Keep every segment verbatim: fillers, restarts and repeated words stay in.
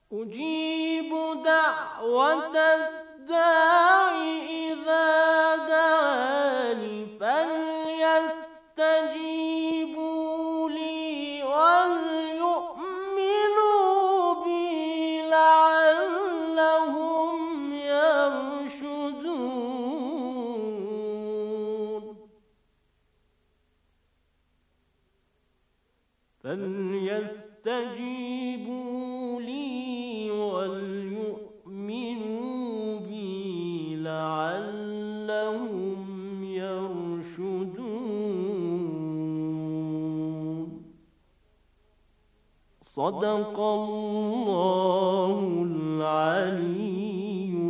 أجيب دعوة الداع إذا دعاني فليستجيبوا لي وليؤمنوا بي لعلهم يرشدون فليستجيبوا لي وليؤمنوا بي لعلهم يرشدون صدق الله العلي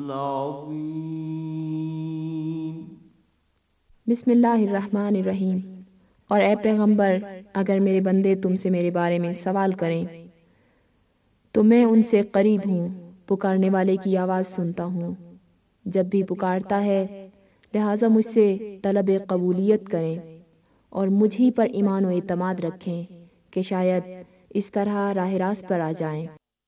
العظيم. بسم اللہ الرحمن الرحیم. اور اے پیغمبر، اگر میرے بندے تم سے میرے بارے میں سوال کریں تو میں ان سے قریب ہوں، پکارنے والے کی آواز سنتا ہوں جب بھی پکارتا ہے، لہٰذا مجھ سے طلب قبولیت کریں اور مجھ ہی پر ایمان و اعتماد رکھیں کہ شاید اس طرح راہ راست پر آ جائیں.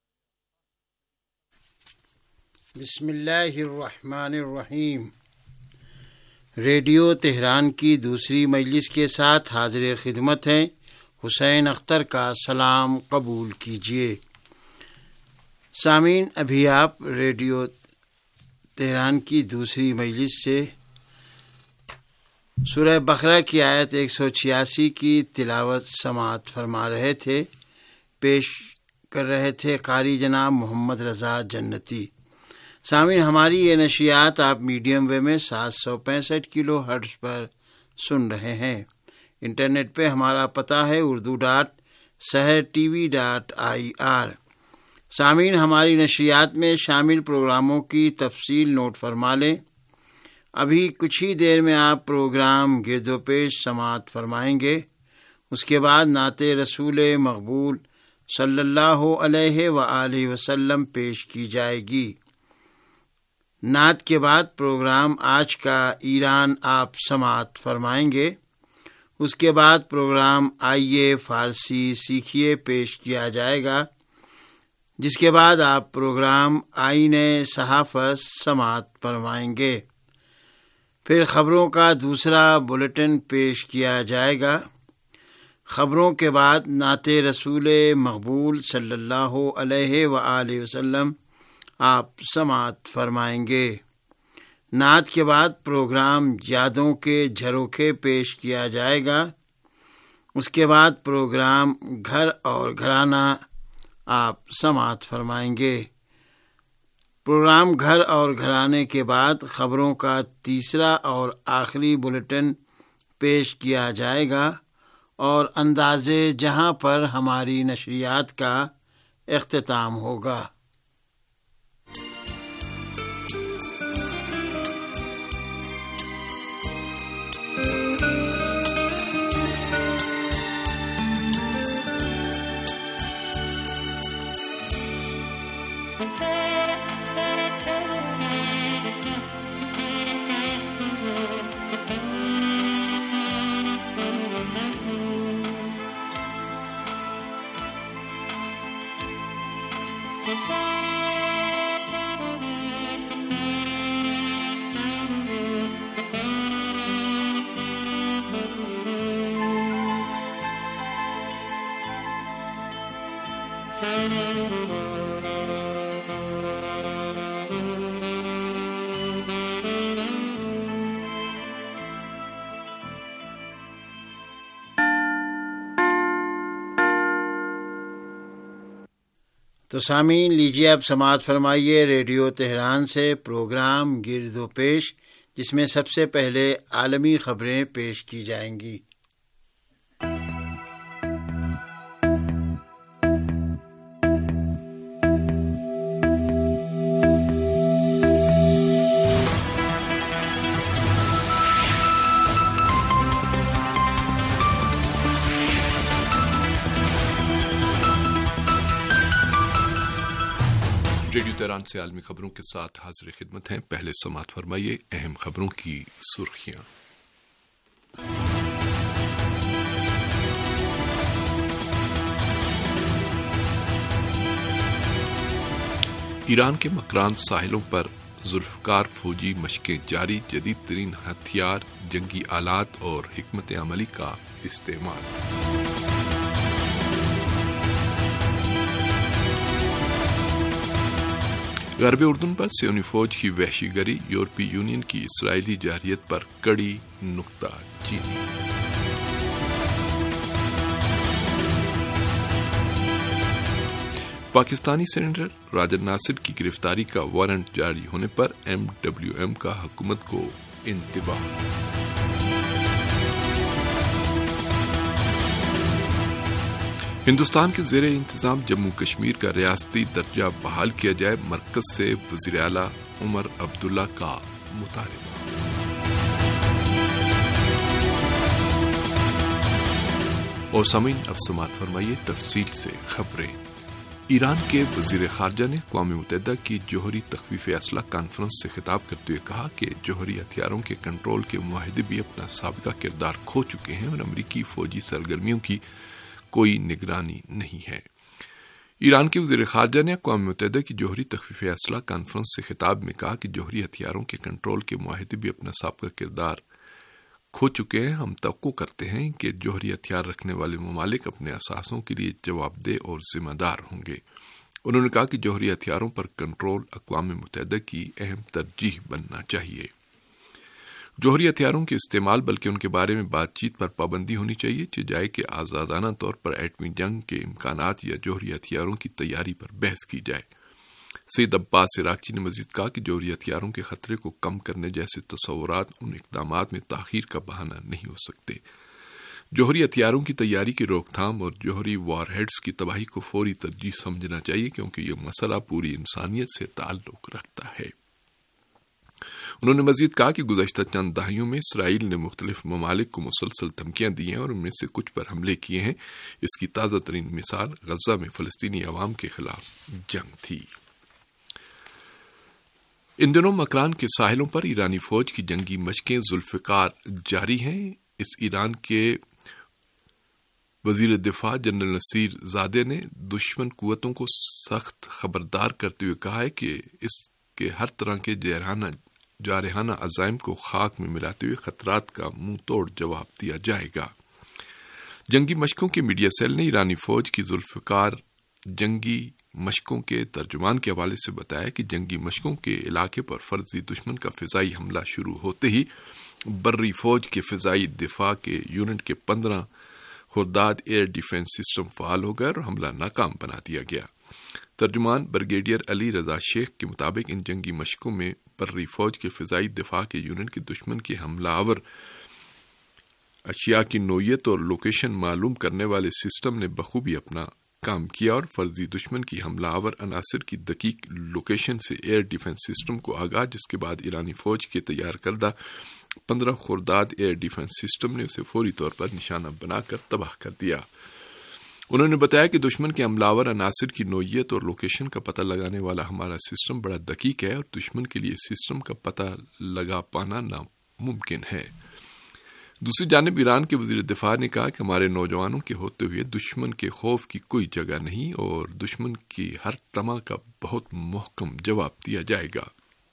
بسم اللہ الرحمن الرحیم. ریڈیو تہران کی دوسری مجلس کے ساتھ حاضر خدمت ہیں. حسین اختر کا سلام قبول کیجیے. سامعین، ابھی آپ ریڈیو تہران کی دوسری مجلس سے سورہ بقرہ کی آیت ایک سو چھیاسی کی تلاوت سماعت فرما رہے تھے. پیش کر رہے تھے قاری جناب محمد رضا جنتی. سامعین، ہماری یہ نشریات آپ میڈیم ویو میں سات سو پینسٹھ کلو ہرٹز پر سن رہے ہیں. انٹرنیٹ پہ ہمارا پتہ ہے Urdu dot Sahar TV dot I R آر. سامعین، ہماری نشریات میں شامل پروگراموں کی تفصیل نوٹ فرما لیں. ابھی کچھ ہی دیر میں آپ پروگرام گرد و پیش سماعت فرمائیں گے. اس کے بعد نعت رسول مقبول صلی اللہ علیہ وآلہ وسلم پیش کی جائے گی. نعت کے بعد پروگرام آج کا ایران آپ سماعت فرمائیں گے. اس کے بعد پروگرام آئیے فارسی سیکھیے پیش کیا جائے گا، جس کے بعد آپ پروگرام آئین صحافت سماعت فرمائیں گے. پھر خبروں کا دوسرا بلیٹن پیش کیا جائے گا. خبروں کے بعد نعت رسول مقبول صلی اللہ علیہ وآلہ وسلم آپ سماعت فرمائیں گے. نعت کے بعد پروگرام یادوں کے جھروکے پیش کیا جائے گا. اس کے بعد پروگرام گھر اور گھرانہ آپ سماعت فرمائیں گے. پروگرام گھر اور گھرانے کے بعد خبروں کا تیسرا اور آخری بلیٹن پیش کیا جائے گا اور انداز جہاں پر ہماری نشریات کا اختتام ہوگا. تو سامعین، لیجیے اب سماعت فرمائیے ریڈیو تہران سے پروگرام گرد و پیش، جس میں سب سے پہلے عالمی خبریں پیش کی جائیں گی. ریڈیو تہران سے عالمی خبروں کے ساتھ حاضر خدمت ہیں. پہلے سماعت فرمائیے اہم خبروں کی سرخیاں. ایران کے مکران ساحلوں پر ذوالفقار فوجی مشقیں جاری، جدید ترین ہتھیار، جنگی آلات اور حکمت عملی کا استعمال۔ غرب اردن پر سیونی فوج کی وحشی گری، یورپی یونین کی اسرائیلی جارحیت پر کڑی نکتہ چینی۔ پاکستانی سینیٹر راجر ناصر کی گرفتاری کا وارنٹ جاری ہونے پر ایم ڈبلیو ایم کا حکومت کو انتباہ۔ ہندوستان کے زیر انتظام جموں کشمیر کا ریاستی درجہ بحال کیا جائے، مرکز سے وزیر اعلیٰ عمر عبداللہ کا مطالبہ۔ اور سامعین، اب سماعت فرمائیے تفصیل سے خبریں۔ ایران کے وزیر خارجہ نے اقوام متحدہ کی جوہری تخفیف اسلحہ کانفرنس سے خطاب کرتے ہوئے کہا کہ جوہری ہتھیاروں کے کنٹرول کے معاہدے بھی اپنا سابقہ کردار کھو چکے ہیں اور امریکی فوجی سرگرمیوں کی کوئی نگرانی نہیں ہے۔ ایران کے وزیر خارجہ نے اقوام متحدہ کی جوہری تخفیف اسلحہ کانفرنس سے خطاب میں کہا کہ جوہری ہتھیاروں کے کنٹرول کے معاہدے بھی اپنا سابقہ کردار کھو چکے ہیں۔ ہم توقع کرتے ہیں کہ جوہری ہتھیار رکھنے والے ممالک اپنے اثاثوں کے لیے جواب دہ اور ذمہ دار ہوں گے۔ انہوں نے کہا کہ جوہری ہتھیاروں پر کنٹرول اقوام متحدہ کی اہم ترجیح بننا چاہیے۔ جوہری ہتھیاروں کے استعمال بلکہ ان کے بارے میں بات چیت پر پابندی ہونی چاہیے، چاہے کہ آزادانہ طور پر ایٹمی جنگ کے امکانات یا جوہری ہتھیاروں کی تیاری پر بحث کی جائے۔ سید عباس عراقچی نے مزید کہا کہ جوہری ہتھیاروں کے خطرے کو کم کرنے جیسے تصورات ان اقدامات میں تاخیر کا بہانہ نہیں ہو سکتے۔ جوہری ہتھیاروں کی تیاری کی روک تھام اور جوہری وار ہیڈز کی تباہی کو فوری ترجیح سمجھنا چاہیے، کیونکہ یہ مسئلہ پوری انسانیت سے تعلق رکھتا ہے۔ انہوں نے مزید کہا کہ گزشتہ چند دہائیوں میں اسرائیل نے مختلف ممالک کو مسلسل دھمکیاں دی ہیں اور ان میں سے کچھ پر حملے کیے ہیں۔ اس کی تازہ ترین مثال غزہ میں فلسطینی عوام کے خلاف جنگ تھی۔ ان دنوں مکران کے ساحلوں پر ایرانی فوج کی جنگی مشقیں ذوالفقار جاری ہیں۔ اس ایران کے وزیر دفاع جنرل نصیر زادے نے دشمن قوتوں کو سخت خبردار کرتے ہوئے کہا ہے کہ اس کے ہر طرح کے جارحانہ جارحانہ عزائم کو خاک میں ملاتے ہوئے خطرات کا منہ توڑ جواب دیا جائے گا۔ جنگی مشقوں کے میڈیا سیل نے ایرانی فوج کی ذوالفقار جنگی مشقوں کے ترجمان کے حوالے سے بتایا کہ جنگی مشقوں کے علاقے پر فرضی دشمن کا فضائی حملہ شروع ہوتے ہی بری فوج کے فضائی دفاع کے یونٹ کے پندرہ خرداد ایئر ڈیفنس سسٹم فعال ہو گئے اور حملہ ناکام بنا دیا گیا۔ ترجمان بریگیڈیئر علی رضا شیخ کے مطابق ان جنگی مشقوں میں بری فوج کے فضائی دفاع کے یونٹ کے دشمن کے حملہ آور اشیاء کی نوعیت اور لوکیشن معلوم کرنے والے سسٹم نے بخوبی اپنا کام کیا اور فرضی دشمن کی حملہ آور عناصر کی دقیق لوکیشن سے ایئر ڈیفنس سسٹم کو آگاہ، جس کے بعد ایرانی فوج کے تیار کردہ پندرہ خرداد ایئر ڈیفنس سسٹم نے اسے فوری طور پر نشانہ بنا کر تباہ کر دیا۔ انہوں نے بتایا کہ دشمن کے حملہ آور عناصر کی نوعیت اور لوکیشن کا پتہ لگانے والا ہمارا سسٹم بڑا دقیق ہے اور دشمن کے لیے سسٹم کا پتہ لگا پانا ناممکن ہے۔ دوسری جانب ایران کے وزیر دفاع نے کہا کہ ہمارے نوجوانوں کے ہوتے ہوئے دشمن کے خوف کی کوئی جگہ نہیں اور دشمن کی ہر طمع کا بہت محکم جواب دیا جائے گا۔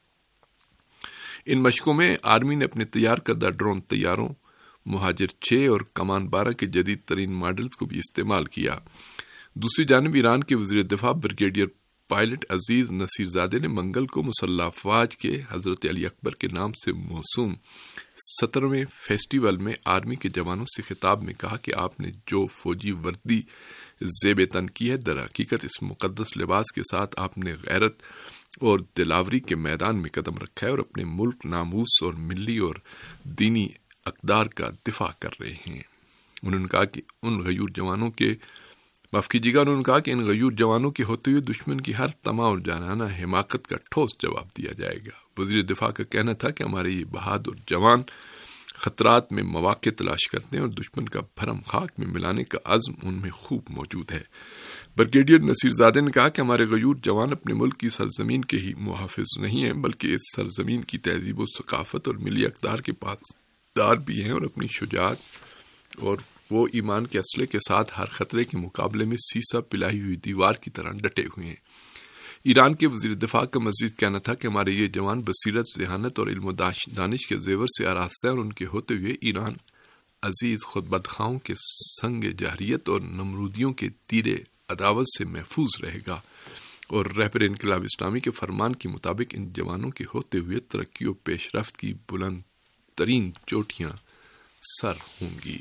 ان مشقوں میں آرمی نے اپنے تیار کردہ ڈرون طیاروں مہاجر چھ اور کمان بارہ کے جدید ترین ماڈلز کو بھی استعمال کیا۔ دوسری جانب ایران کے وزیر دفاع brigadier pilot Aziz Nasirzadeh نے منگل کو مسلح افواج کے حضرت علی اکبر کے نام سے موسوم سترویں فیسٹیول میں آرمی کے جوانوں سے خطاب میں کہا کہ آپ نے جو فوجی وردی زیب تن کی ہے، در حقیقت اس مقدس لباس کے ساتھ آپ نے غیرت اور دلاوری کے میدان میں قدم رکھا ہے اور اپنے ملک، ناموس اور ملی اور دینی اقدار کا دفاع کر رہے ہیں۔ انہوں نے کہا کہ ان غیور جوانوں کے معاف کیجیے گا انہوں نے کہا کہ ان غیور جوانوں کے ہوتے ہوئے دشمن کی ہر طمع اور جانانہ حماقت کا ٹھوس جواب دیا جائے گا۔ وزیر دفاع کا کہنا تھا کہ ہمارے یہ بہادر جوان خطرات میں مواقع تلاش کرتے ہیں اور دشمن کا بھرم خاک میں ملانے کا عزم ان میں خوب موجود ہے۔ بریگیڈیئر نصیر زادے نے کہا کہ ہمارے غیور جوان اپنے ملک کی سرزمین کے ہی محافظ نہیں ہیں، بلکہ اس سرزمین کی تہذیب و ثقافت اور ملی اقدار کے پاسدار بھی ہیں اور اپنی شجاعت اور وہ ایمان کے اسلحے کے ساتھ ہر خطرے کے مقابلے میں سیسا پلائی ہوئی دیوار کی طرح ڈٹے ہوئے ہیں۔ ایران کے وزیر دفاع کا مزید کہنا تھا کہ ہمارے یہ جوان بصیرت، ذہانت اور علم و دانش کے زیور سے آراستہ ہیں اور ان کے ہوتے ہوئے ایران عزیز خود بدخواہوں کے سنگ جاہریت اور نمرودیوں کے تیر عداوت سے محفوظ رہے گا، اور رہبر انقلاب اسلامی کے فرمان کے مطابق ان جوانوں کے ہوتے ہوئے ترقی و پیش رفت کی بلند ترین چوٹیاں سر ہوں گی۔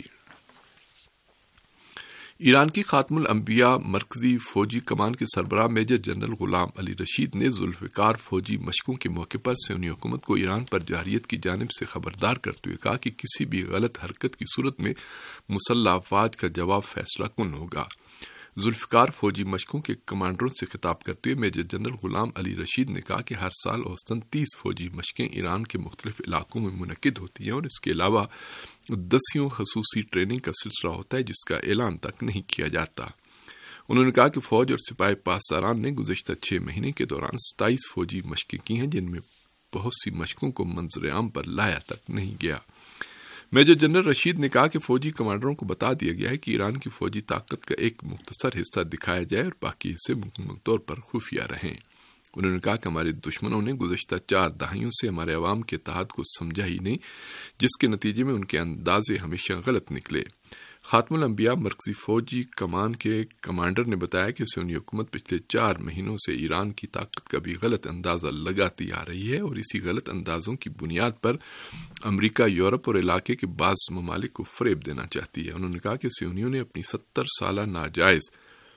ایران کی خاتم الانبیاء مرکزی فوجی کمان کے سربراہ میجر جنرل غلام علی رشید نے ذوالفقار فوجی مشقوں کے موقع پر سیونی حکومت کو ایران پر جارحیت کی جانب سے خبردار کرتے ہوئے کہا کہ کسی بھی غلط حرکت کی صورت میں مسلح افواج کا جواب فیصلہ کن ہوگا۔ ذوالفقار فوجی مشقوں کے کمانڈروں سے خطاب کرتے ہوئے میجر جنرل غلام علی رشید نے کہا کہ ہر سال اوسطاً تیس فوجی مشقیں ایران کے مختلف علاقوں میں منعقد ہوتی ہیں، اور اس کے علاوہ دسیوں خصوصی ٹریننگ کا سلسلہ ہوتا ہے جس کا اعلان تک نہیں کیا جاتا۔ انہوں نے کہا کہ فوج اور سپاہی پاسداران نے گزشتہ چھ مہینے کے دوران ستائیس فوجی مشقیں کی ہیں، جن میں بہت سی مشقوں کو منظر عام پر لایا تک نہیں گیا۔ میجر جنرل رشید نے کہا کہ فوجی کمانڈروں کو بتا دیا گیا ہے کہ ایران کی فوجی طاقت کا ایک مختصر حصہ دکھایا جائے اور باقی حصے مکمل طور پر خفیہ رہیں۔ انہوں نے کہا کہ ہمارے دشمنوں نے گزشتہ چار دہائیوں سے ہمارے عوام کے اتحاد کو سمجھا ہی نہیں، جس کے نتیجے میں ان کے اندازے ہمیشہ غلط نکلے۔ خاتم الانبیاء مرکزی فوجی کمان کے کمانڈر نے بتایا کہ سیونی حکومت پچھلے چار مہینوں سے ایران کی طاقت کا بھی غلط اندازہ لگاتی آ رہی ہے، اور اسی غلط اندازوں کی بنیاد پر امریکہ، یورپ اور علاقے کے بعض ممالک کو فریب دینا چاہتی ہے۔ انہوں نے کہا کہ سیونیوں نے اپنی ستر سالہ ناجائز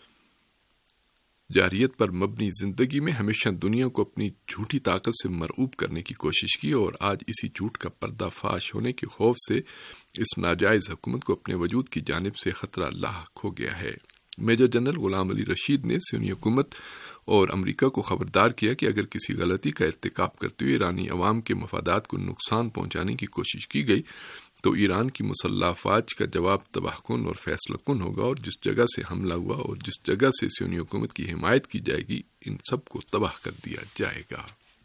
جارحیت پر مبنی زندگی میں ہمیشہ دنیا کو اپنی جھوٹی طاقت سے مرعوب کرنے کی کوشش کی، اور آج اسی جھوٹ کا پردہ فاش ہونے کے خوف سے اس ناجائز حکومت کو اپنے وجود کی جانب سے خطرہ لاحق ہو گیا ہے۔ میجر جنرل غلام علی رشید نے سیونی حکومت اور امریکہ کو خبردار کیا کہ اگر کسی غلطی کا ارتکاب کرتے ہوئے ایرانی عوام کے مفادات کو نقصان پہنچانے کی کوشش کی گئی تو ایران کی مسلح افواج کا جواب تباہ کن اور فیصلہ کن ہوگا، اور جس جگہ سے حملہ ہوا اور جس جگہ سے سیونی حکومت کی حمایت کی جائے گی ان سب کو تباہ کر دیا جائے گا۔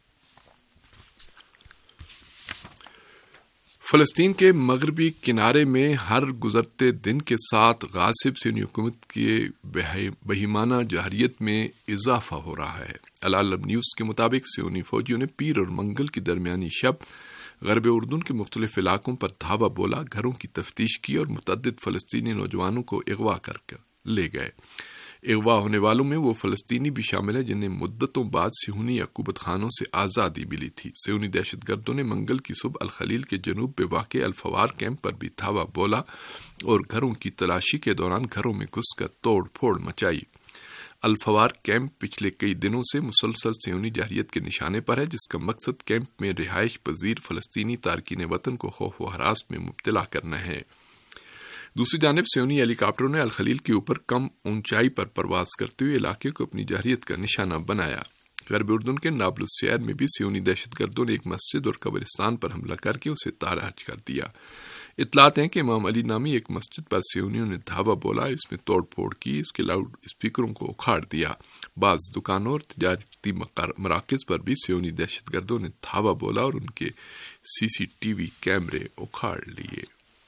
فلسطین کے مغربی کنارے میں ہر گزرتے دن کے ساتھ غاصب سیونی حکومت کے بہیمانہ جارحیت میں اضافہ ہو رہا ہے۔ العالم نیوز کے مطابق سیونی فوجیوں نے پیر اور منگل کی درمیانی شب غرب اردن کے مختلف علاقوں پر دھاوا بولا، گھروں کی تفتیش کی اور متعدد فلسطینی نوجوانوں کو اغوا کر کے لے گئے۔ اغوا ہونے والوں میں وہ فلسطینی بھی شامل ہیں جنہیں مدتوں بعد صہیونی عقوبت خانوں سے آزادی ملی تھی۔ صہیونی دہشت گردوں نے منگل کی صبح الخلیل کے جنوب میں واقع الفوار کیمپ پر بھی دھاوا بولا اور گھروں کی تلاشی کے دوران گھروں میں گھس کر توڑ پھوڑ مچائی۔ الفوار کیمپ پچھلے کئی دنوں سے مسلسل صہیونی جارحیت کے نشانے پر ہے، جس کا مقصد کیمپ میں رہائش پذیر فلسطینی تارکین وطن کو خوف و ہراس میں مبتلا کرنا ہے۔ دوسری جانب صہیونی ہیلی کاپٹروں نے الخلیل کے اوپر کم اونچائی پر پرواز کرتے ہوئے علاقے کو اپنی جارحیت کا نشانہ بنایا۔ غرب اردن کے نابلس شہر میں بھی صہیونی دہشت گردوں نے ایک مسجد اور قبرستان پر حملہ کر کے اسے تاراج کر دیا۔ اطلاعات ہیں کہ امام علی نامی ایک مسجد پر صہیونیوں نے دھاوا بولا، اس میں توڑ پھوڑ کی، اس کے لاؤڈ اسپیکروں کو اکھاڑ دیا۔ بعض دکانوں اور تجارتی مراکز پر بھی صہیونی دہشت گردوں نے دھاوا بولا اور ان کے سی سی ٹی وی کیمرے اکھاڑ لیے۔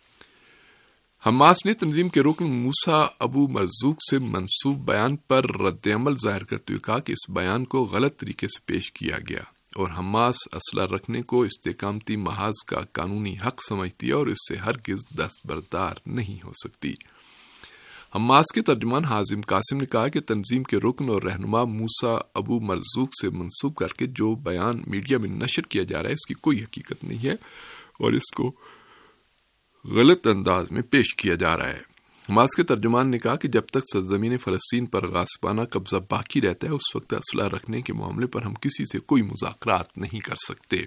حماس نے تنظیم کے رکن موسیٰ ابو مرزوق سے منسوب بیان پر رد عمل ظاہر کرتے ہوئے کہا کہ اس بیان کو غلط طریقے سے پیش کیا گیا اور حماس اسلحہ رکھنے کو استقامتی محاذ کا قانونی حق سمجھتی ہے اور اس سے ہرگز دستبردار نہیں ہو سکتی۔ حماس کے ترجمان حازم قاسم نے کہا کہ تنظیم کے رکن اور رہنما موسیٰ ابو مرزوق سے منسوب کر کے جو بیان میڈیا میں نشر کیا جا رہا ہے اس کی کوئی حقیقت نہیں ہے اور اس کو غلط انداز میں پیش کیا جا رہا ہے۔ حماس کے ترجمان نے کہا کہ جب تک سرزمین فلسطین پر غاصبانہ قبضہ باقی رہتا ہے اس وقت اسلحہ رکھنے کے معاملے پر ہم کسی سے کوئی مذاکرات نہیں کر سکتے۔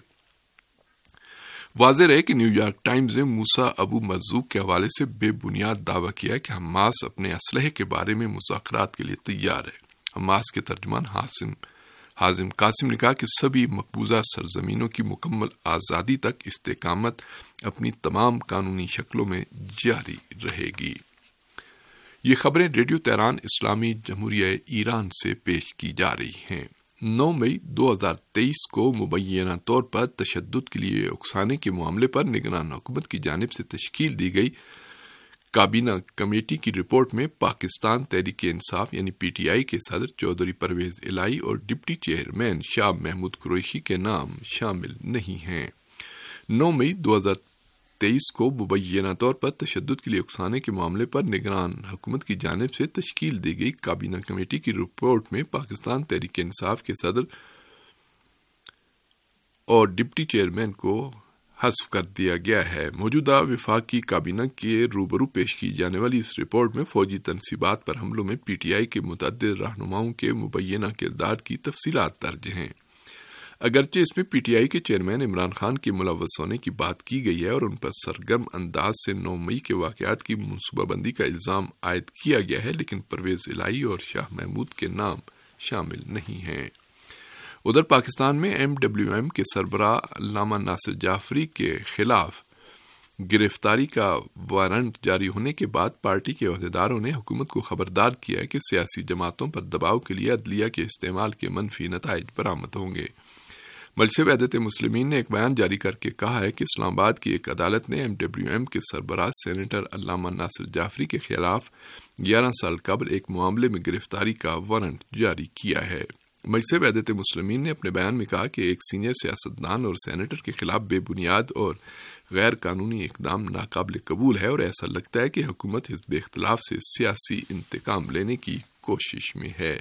واضح رہے کہ نیو یارک ٹائمز نے موسیٰ ابو مرزوق کے حوالے سے بے بنیاد دعویٰ کیا ہے کہ حماس اپنے اسلحے کے بارے میں مذاکرات کے لیے تیار ہے۔ حماس کے ترجمان حازم حازم قاسم نے کہا کہ سبھی مقبوضہ سرزمینوں کی مکمل آزادی تک استقامت اپنی تمام قانونی شکلوں میں جاری رہے گی۔ یہ خبریں ریڈیو تہران اسلامی جمہوریہ ایران سے پیش کی جا رہی ہیں۔ نو مئی دو ہزار تیئیس کو مبینہ طور پر تشدد کے لیے اکسانے کے معاملے پر نگران حکومت کی جانب سے تشکیل دی گئی کابینہ کمیٹی کی رپورٹ میں پاکستان تحریک انصاف یعنی پی ٹی آئی کے صدر چودھری پرویز الہی اور ڈپٹی چیئرمین شاہ محمود قریشی کے نام شامل نہیں ہیں۔ نو مئی دو ہزار تیئیس کو مبینہ طور پر تشدد کے لیے اکسانے کے معاملے پر نگران حکومت کی جانب سے تشکیل دی گئی کابینہ کمیٹی کی رپورٹ میں پاکستان تحریک انصاف کے صدر اور ڈپٹی چیئرمین کو حذف کر دیا گیا ہے۔ موجودہ وفاقی کابینہ کے روبرو پیش کی جانے والی اس رپورٹ میں فوجی تنصیبات پر حملوں میں پی ٹی آئی کے متعدد رہنماؤں کے مبینہ کردار کی تفصیلات درج ہیں۔ اگرچہ اس میں پی ٹی آئی کے چیئرمین عمران خان کے ملوث ہونے کی بات کی گئی ہے اور ان پر سرگرم انداز سے نو مئی کے واقعات کی منصوبہ بندی کا الزام عائد کیا گیا ہے، لیکن پرویز الہی اور شاہ محمود کے نام شامل نہیں ہیں۔ ادھر پاکستان میں ایم ڈبلیو ایم کے سربراہ علامہ ناصر جعفری کے خلاف گرفتاری کا وارنٹ جاری ہونے کے بعد پارٹی کے عہدیداروں نے حکومت کو خبردار کیا ہے کہ سیاسی جماعتوں پر دباؤ کے لیے عدلیہ کے استعمال کے منفی نتائج برآمد ہوں گے۔ مجلس وحدت مسلمین نے ایک بیان جاری کر کے کہا ہے کہ اسلام آباد کی ایک عدالت نے ایم ڈبلیو ایم کے سربراہ سینیٹر علامہ ناصر جعفری کے خلاف گیارہ سال قبل ایک معاملے میں گرفتاری کا وارنٹ جاری کیا ہے۔ مجلس وحدت مسلمین نے اپنے بیان میں کہا کہ ایک سینئر سیاستدان اور سینیٹر کے خلاف بے بنیاد اور غیر قانونی اقدام ناقابل قبول ہے اور ایسا لگتا ہے کہ حکومت حزب اختلاف سے سیاسی انتقام لینے کی کوشش میں ہے۔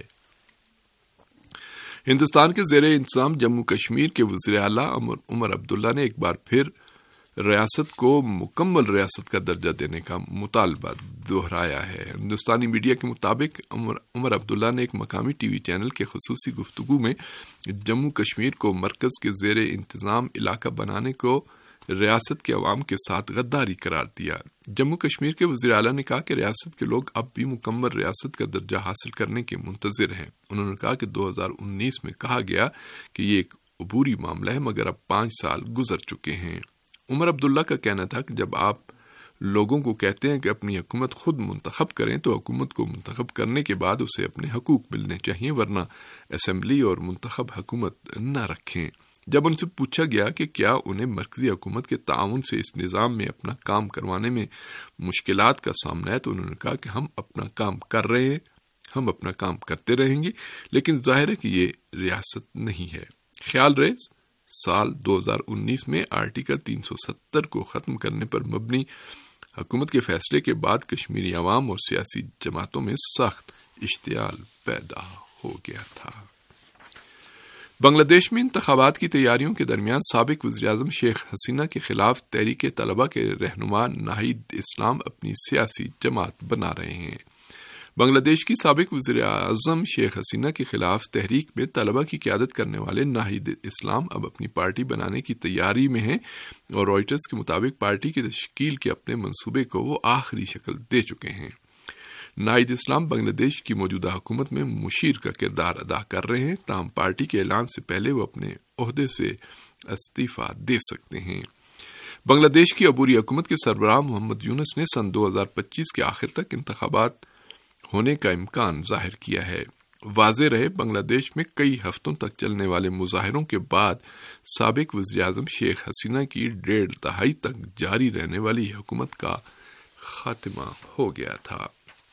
ہندوستان کے زیر انتظام جموں کشمیر کے وزیر اعلیٰ عمر عبداللہ نے ایک بار پھر ریاست کو مکمل ریاست کا درجہ دینے کا مطالبہ دہرایا ہے۔ ہندوستانی میڈیا کے مطابق عمر عمر عبداللہ نے ایک مقامی ٹی وی چینل کے خصوصی گفتگو میں جموں کشمیر کو مرکز کے زیر انتظام علاقہ بنانے کو ریاست کے عوام کے ساتھ غداری قرار دیا۔ جموں کشمیر کے وزیر اعلیٰ نے کہا کہ ریاست کے لوگ اب بھی مکمل ریاست کا درجہ حاصل کرنے کے منتظر ہیں۔ انہوں نے کہا کہ دو ہزار انیس میں کہا گیا کہ یہ ایک عبوری معاملہ ہے، مگر اب پانچ سال گزر چکے ہیں۔ عمر عبداللہ کا کہنا تھا کہ جب آپ لوگوں کو کہتے ہیں کہ اپنی حکومت خود منتخب کریں تو حکومت کو منتخب کرنے کے بعد اسے اپنے حقوق ملنے چاہیے، ورنہ اسمبلی اور منتخب حکومت نہ رکھیں۔ جب ان سے پوچھا گیا کہ کیا انہیں مرکزی حکومت کے تعاون سے اس نظام میں اپنا کام کروانے میں مشکلات کا سامنا ہے تو انہوں نے کہا کہ ہم اپنا کام کر رہے ہیں، ہم اپنا کام کرتے رہیں گے، لیکن ظاہر ہے کہ یہ ریاست نہیں ہے۔ خیال رہے سال دو ہزار انیس میں آرٹیکل تین سو ستر کو ختم کرنے پر مبنی حکومت کے فیصلے کے بعد کشمیری عوام اور سیاسی جماعتوں میں سخت اشتعال پیدا ہو گیا تھا۔ بنگلہ دیش میں انتخابات کی تیاریوں کے درمیان سابق وزیراعظم شیخ حسینہ کے خلاف تحریک طلبہ کے رہنما ناہید اسلام اپنی سیاسی جماعت بنا رہے ہیں۔ بنگلہ دیش کی سابق وزیر اعظم شیخ حسینہ کے خلاف تحریک میں طلبہ کی قیادت کرنے والے ناہید اسلام اب اپنی پارٹی بنانے کی تیاری میں ہیں اور رائٹرز کے مطابق پارٹی کی تشکیل کے اپنے منصوبے کو وہ آخری شکل دے چکے ہیں۔ ناہید اسلام بنگلہ دیش کی موجودہ حکومت میں مشیر کا کردار ادا کر رہے ہیں، تاہم پارٹی کے اعلان سے پہلے وہ اپنے عہدے سے استعفیٰ دے سکتے ہیں۔ بنگلہ دیش کی عبوری حکومت کے سربراہ محمد یونس نے سن دو ہزار پچیس کے آخر تک انتخابات ہونے کا امکان ظاہر کیا ہے۔ واضح رہے بنگلہ دیش میں کئی ہفتوں تک چلنے والے مظاہروں کے بعد سابق وزیراعظم شیخ حسینہ کی ڈیڑھ دہائی تک جاری رہنے والی حکومت کا خاتمہ ہو گیا تھا۔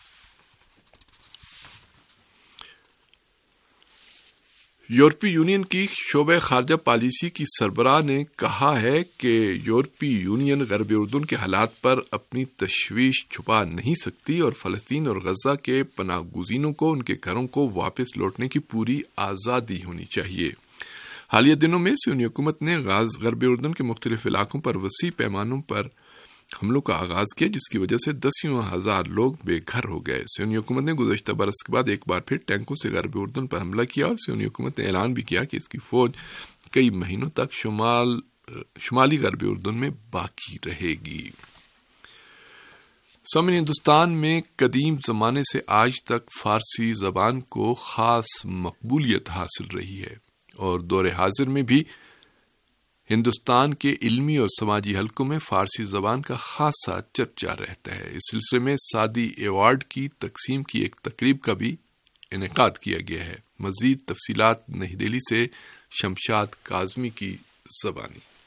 یورپی یونین کی شعبہ خارجہ پالیسی کی سربراہ نے کہا ہے کہ یورپی یونین غرب اردن کے حالات پر اپنی تشویش چھپا نہیں سکتی اور فلسطین اور غزہ کے پناہ گزینوں کو ان کے گھروں کو واپس لوٹنے کی پوری آزادی ہونی چاہیے۔ حالیہ دنوں میں سیونی حکومت نے غرب اردن کے مختلف علاقوں پر وسیع پیمانوں پر حملوں کا آغاز کیا، جس کی وجہ سے دسیوں ہزار لوگ بے گھر ہو گئے۔ سیونی حکومت نے گزشتہ برس کے بعد ایک بار پھر ٹینکوں سے غرب اردن پر حملہ کیا اور سیونی حکومت نے اعلان بھی کیا کہ اس کی فوج کئی مہینوں تک شمال شمالی غرب اردن میں باقی رہے گی۔ سامعین، ہندوستان میں قدیم زمانے سے آج تک فارسی زبان کو خاص مقبولیت حاصل رہی ہے اور دور حاضر میں بھی ہندوستان کے علمی اور سماجی حلقوں میں فارسی زبان کا خاصا چرچا رہتا ہے۔ اس سلسلے میں سعدی ایوارڈ کی تقسیم کی ایک تقریب کا بھی انعقاد کیا گیا ہے۔ مزید تفصیلات نئی دہلی سے شمشاد کاظمی کی زبانی۔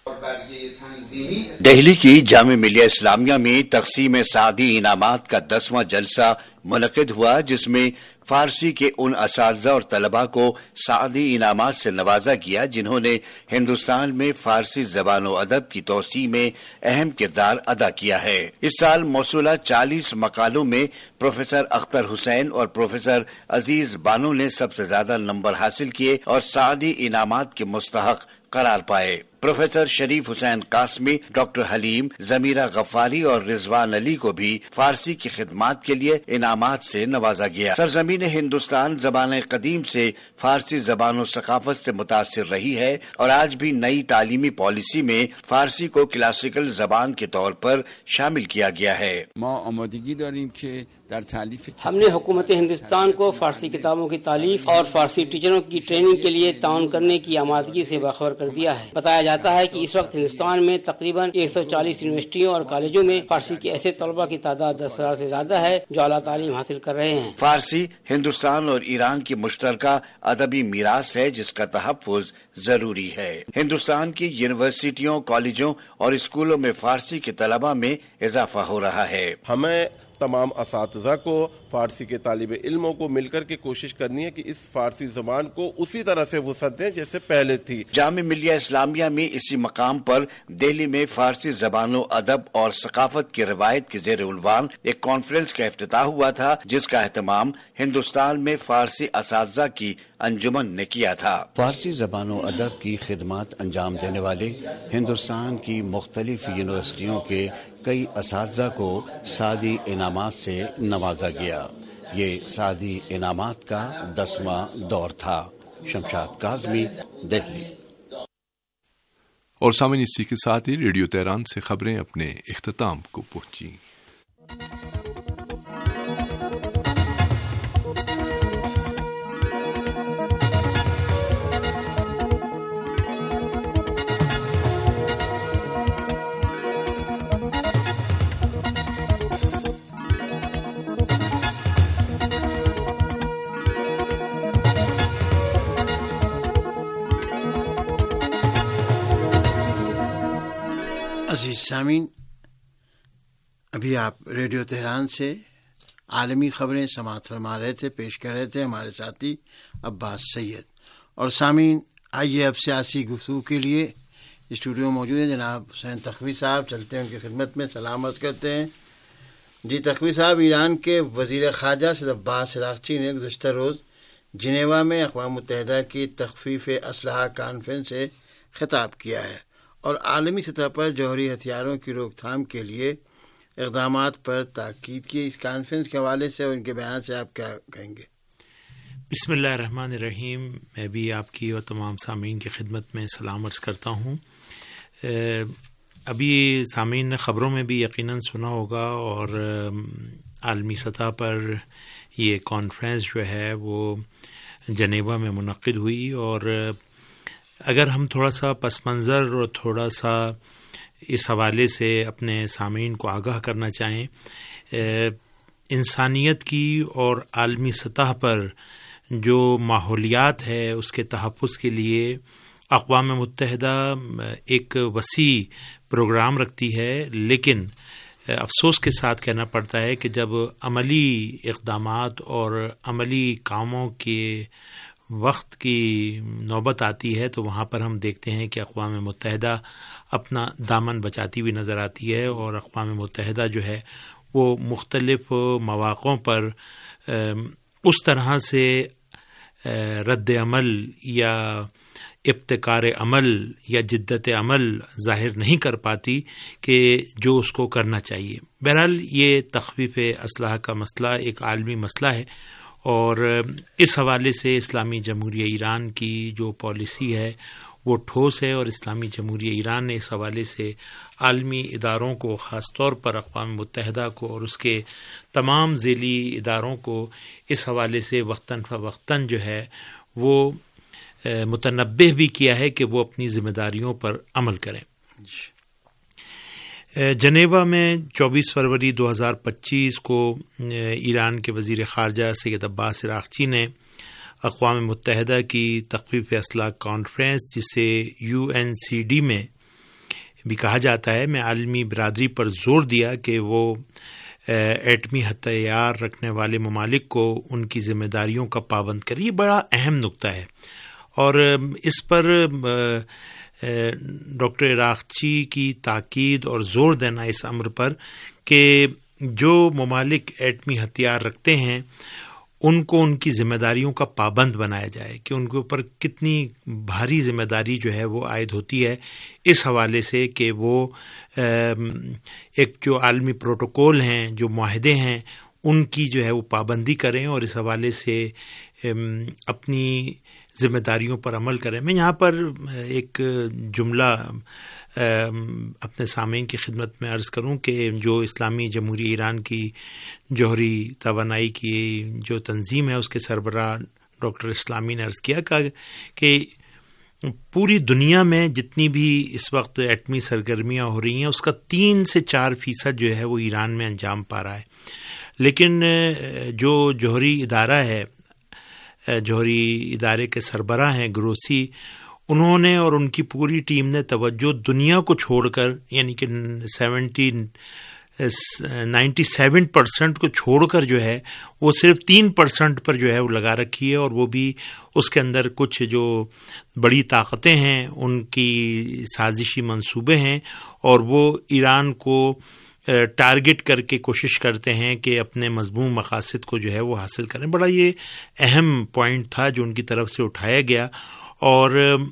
دہلی کی جامعہ ملیہ اسلامیہ میں تقسیم سعدی انعامات کا دسواں جلسہ منعقد ہوا، جس میں فارسی کے ان اساتذہ اور طلباء کو سعدی انعامات سے نوازا گیا جنہوں نے ہندوستان میں فارسی زبان و ادب کی توسیع میں اہم کردار ادا کیا ہے۔ اس سال موصولہ چالیس مقالوں میں پروفیسر اختر حسین اور پروفیسر عزیز بانو نے سب سے زیادہ نمبر حاصل کیے اور سعدی انعامات کے مستحق قرار پائے۔ پروفیسر شریف حسین قاسمی، ڈاکٹر حلیم، ضمیرہ غفاری اور رضوان علی کو بھی فارسی کی خدمات کے لیے انعامات سے نوازا گیا۔ سرزمین ہندوستان زبان قدیم سے فارسی زبان و ثقافت سے متاثر رہی ہے اور آج بھی نئی تعلیمی پالیسی میں فارسی کو کلاسیکل زبان کے طور پر شامل کیا گیا ہے۔ ما آمادگی داریم کہ در تالیف ہم نے حکومت ہندوستان کو فارسی کتابوں کی تالیف اور فارسی ٹیچروں کی ٹریننگ کے لیے تعاون کرنے کی آمادگی سے باخبر کر دیا ہے۔ بتایا جاتا ہے کہ اس وقت ہندوستان میں تقریباً ایک سو چالیس یونیورسٹیوں اور کالجوں میں فارسی کے ایسے طلباء کی تعداد دس ہزار سے زیادہ ہے جو اعلیٰ تعلیم حاصل کر رہے ہیں۔ فارسی ہندوستان اور ایران کی مشترکہ ادبی میراث ہے جس کا تحفظ ضروری ہے۔ ہندوستان کی یونیورسٹیوں، کالجوں اور اسکولوں میں فارسی کے طلباء میں اضافہ ہو رہا ہے۔ ہمیں تمام اساتذہ کو، فارسی کے طالب علموں کو مل کر کے کوشش کرنی ہے کہ اس فارسی زبان کو اسی طرح سے وسعت دیں جیسے پہلے تھی۔ جامعہ ملیہ اسلامیہ میں اسی مقام پر دہلی میں فارسی زبان و ادب اور ثقافت کی روایت کے زیر عنوان ایک کانفرنس کا افتتاح ہوا تھا، جس کا اہتمام ہندوستان میں فارسی اساتذہ کی انجمن نے کیا تھا۔ فارسی زبان و ادب کی خدمات انجام دینے والے ہندوستان کی مختلف یونیورسٹیوں کے کئی اساتذہ کو سعدی انعامات سے نوازا گیا۔ یہ سعدی انعامات کا دسواں دور تھا۔ شمشاد کاظمی، دہلی۔ اور سامعین، اسی کے ساتھ ہی ریڈیو تہران سے خبریں اپنے اختتام کو پہنچی۔ عزیز سامعین، ابھی آپ ریڈیو تہران سے عالمی خبریں سماعت فرما رہے تھے، پیش کر رہے تھے ہمارے ساتھی عباس سید۔ اور سامعین، آئیے اب سیاسی گفتگو کے لیے اسٹوڈیو موجود ہیں جناب حسین تخوی صاحب، چلتے ہیں ان کی خدمت میں، سلام عرض کرتے ہیں۔ جی تخوی صاحب، ایران کے وزیر خارجہ سید عباس عراقچی نے گزشتہ روز جنیوا میں اقوام متحدہ کی تخفیف اسلحہ کانفرنس سے خطاب کیا ہے اور عالمی سطح پر جوہری ہتھیاروں کی روک تھام کے لیے اقدامات پر تاکید کی۔ اس کانفرنس کے حوالے سے اور ان کے بیان سے آپ کیا کہیں گے؟ بسم اللہ الرحمن الرحیم۔ میں بھی آپ کی اور تمام سامعین کی خدمت میں سلام عرض کرتا ہوں۔ ابھی سامعین نے خبروں میں بھی یقیناً سنا ہوگا اور عالمی سطح پر یہ کانفرنس جو ہے وہ جنیوا میں منعقد ہوئی، اور اگر ہم تھوڑا سا پس منظر اور تھوڑا سا اس حوالے سے اپنے سامعین کو آگاہ کرنا چاہیں، انسانیت کی اور عالمی سطح پر جو ماحولیات ہے اس کے تحفظ کے لیے اقوام متحدہ ایک وسیع پروگرام رکھتی ہے، لیکن افسوس کے ساتھ کہنا پڑتا ہے کہ جب عملی اقدامات اور عملی کاموں کے وقت کی نوبت آتی ہے تو وہاں پر ہم دیکھتے ہیں کہ اقوام متحدہ اپنا دامن بچاتی ہوئی نظر آتی ہے، اور اقوام متحدہ جو ہے وہ مختلف مواقعوں پر اس طرح سے رد عمل یا ابتکار عمل یا جدت عمل ظاہر نہیں کر پاتی کہ جو اس کو کرنا چاہیے۔ بہرحال یہ تخفیف اسلحہ کا مسئلہ ایک عالمی مسئلہ ہے، اور اس حوالے سے اسلامی جمہوریہ ایران کی جو پالیسی ہے وہ ٹھوس ہے، اور اسلامی جمہوریہ ایران نے اس حوالے سے عالمی اداروں کو، خاص طور پر اقوام متحدہ کو اور اس کے تمام ذیلی اداروں کو اس حوالے سے وقتاً فوقتاً جو ہے وہ متنبہ بھی کیا ہے کہ وہ اپنی ذمہ داریوں پر عمل کریں۔ جنیوا میں چوبیس فروری دو ہزار پچیس کو ایران کے وزیر خارجہ سید عباس عراقچی نے اقوام متحدہ کی تخفیف اسلحہ کانفرنس، جسے یو این سی ڈی میں بھی کہا جاتا ہے، میں عالمی برادری پر زور دیا کہ وہ ایٹمی ہتھیار رکھنے والے ممالک کو ان کی ذمہ داریوں کا پابند کرے۔ یہ بڑا اہم نقطہ ہے، اور اس پر ڈاکٹر عراقچی کی تاکید اور زور دینا اس امر پر کہ جو ممالک ایٹمی ہتھیار رکھتے ہیں ان کو ان کی ذمہ داریوں کا پابند بنایا جائے، کہ ان کے اوپر کتنی بھاری ذمہ داری جو ہے وہ عائد ہوتی ہے، اس حوالے سے کہ وہ ایک جو عالمی پروٹوکول ہیں، جو معاہدے ہیں، ان کی جو ہے وہ پابندی کریں اور اس حوالے سے اپنی ذمہ داریوں پر عمل کریں۔ میں یہاں پر ایک جملہ اپنے سامعین کی خدمت میں عرض کروں کہ جو اسلامی جمہوریہ ایران کی جوہری توانائی کی جو تنظیم ہے، اس کے سربراہ ڈاکٹر اسلامی نے عرض کیا کہ پوری دنیا میں جتنی بھی اس وقت ایٹمی سرگرمیاں ہو رہی ہیں، اس کا تین سے چار فیصد جو ہے وہ ایران میں انجام پا رہا ہے، لیکن جو جوہری ادارہ ہے، جوہری ادارے کے سربراہ ہیں گروسی، انہوں نے اور ان کی پوری ٹیم نے توجہ دنیا کو چھوڑ کر، یعنی کہ سیونٹی نائنٹی سیون پرسینٹ کو چھوڑ کر جو ہے وہ صرف تین پرسینٹ پر جو ہے وہ لگا رکھی ہے، اور وہ بھی اس کے اندر کچھ جو بڑی طاقتیں ہیں ان کی سازشی منصوبے ہیں، اور وہ ایران کو ٹارگٹ کر کے کوشش کرتے ہیں کہ اپنے مذموم مقاصد کو جو ہے وہ حاصل کریں۔ بڑا یہ اہم پوائنٹ تھا جو ان کی طرف سے اٹھایا گیا، اور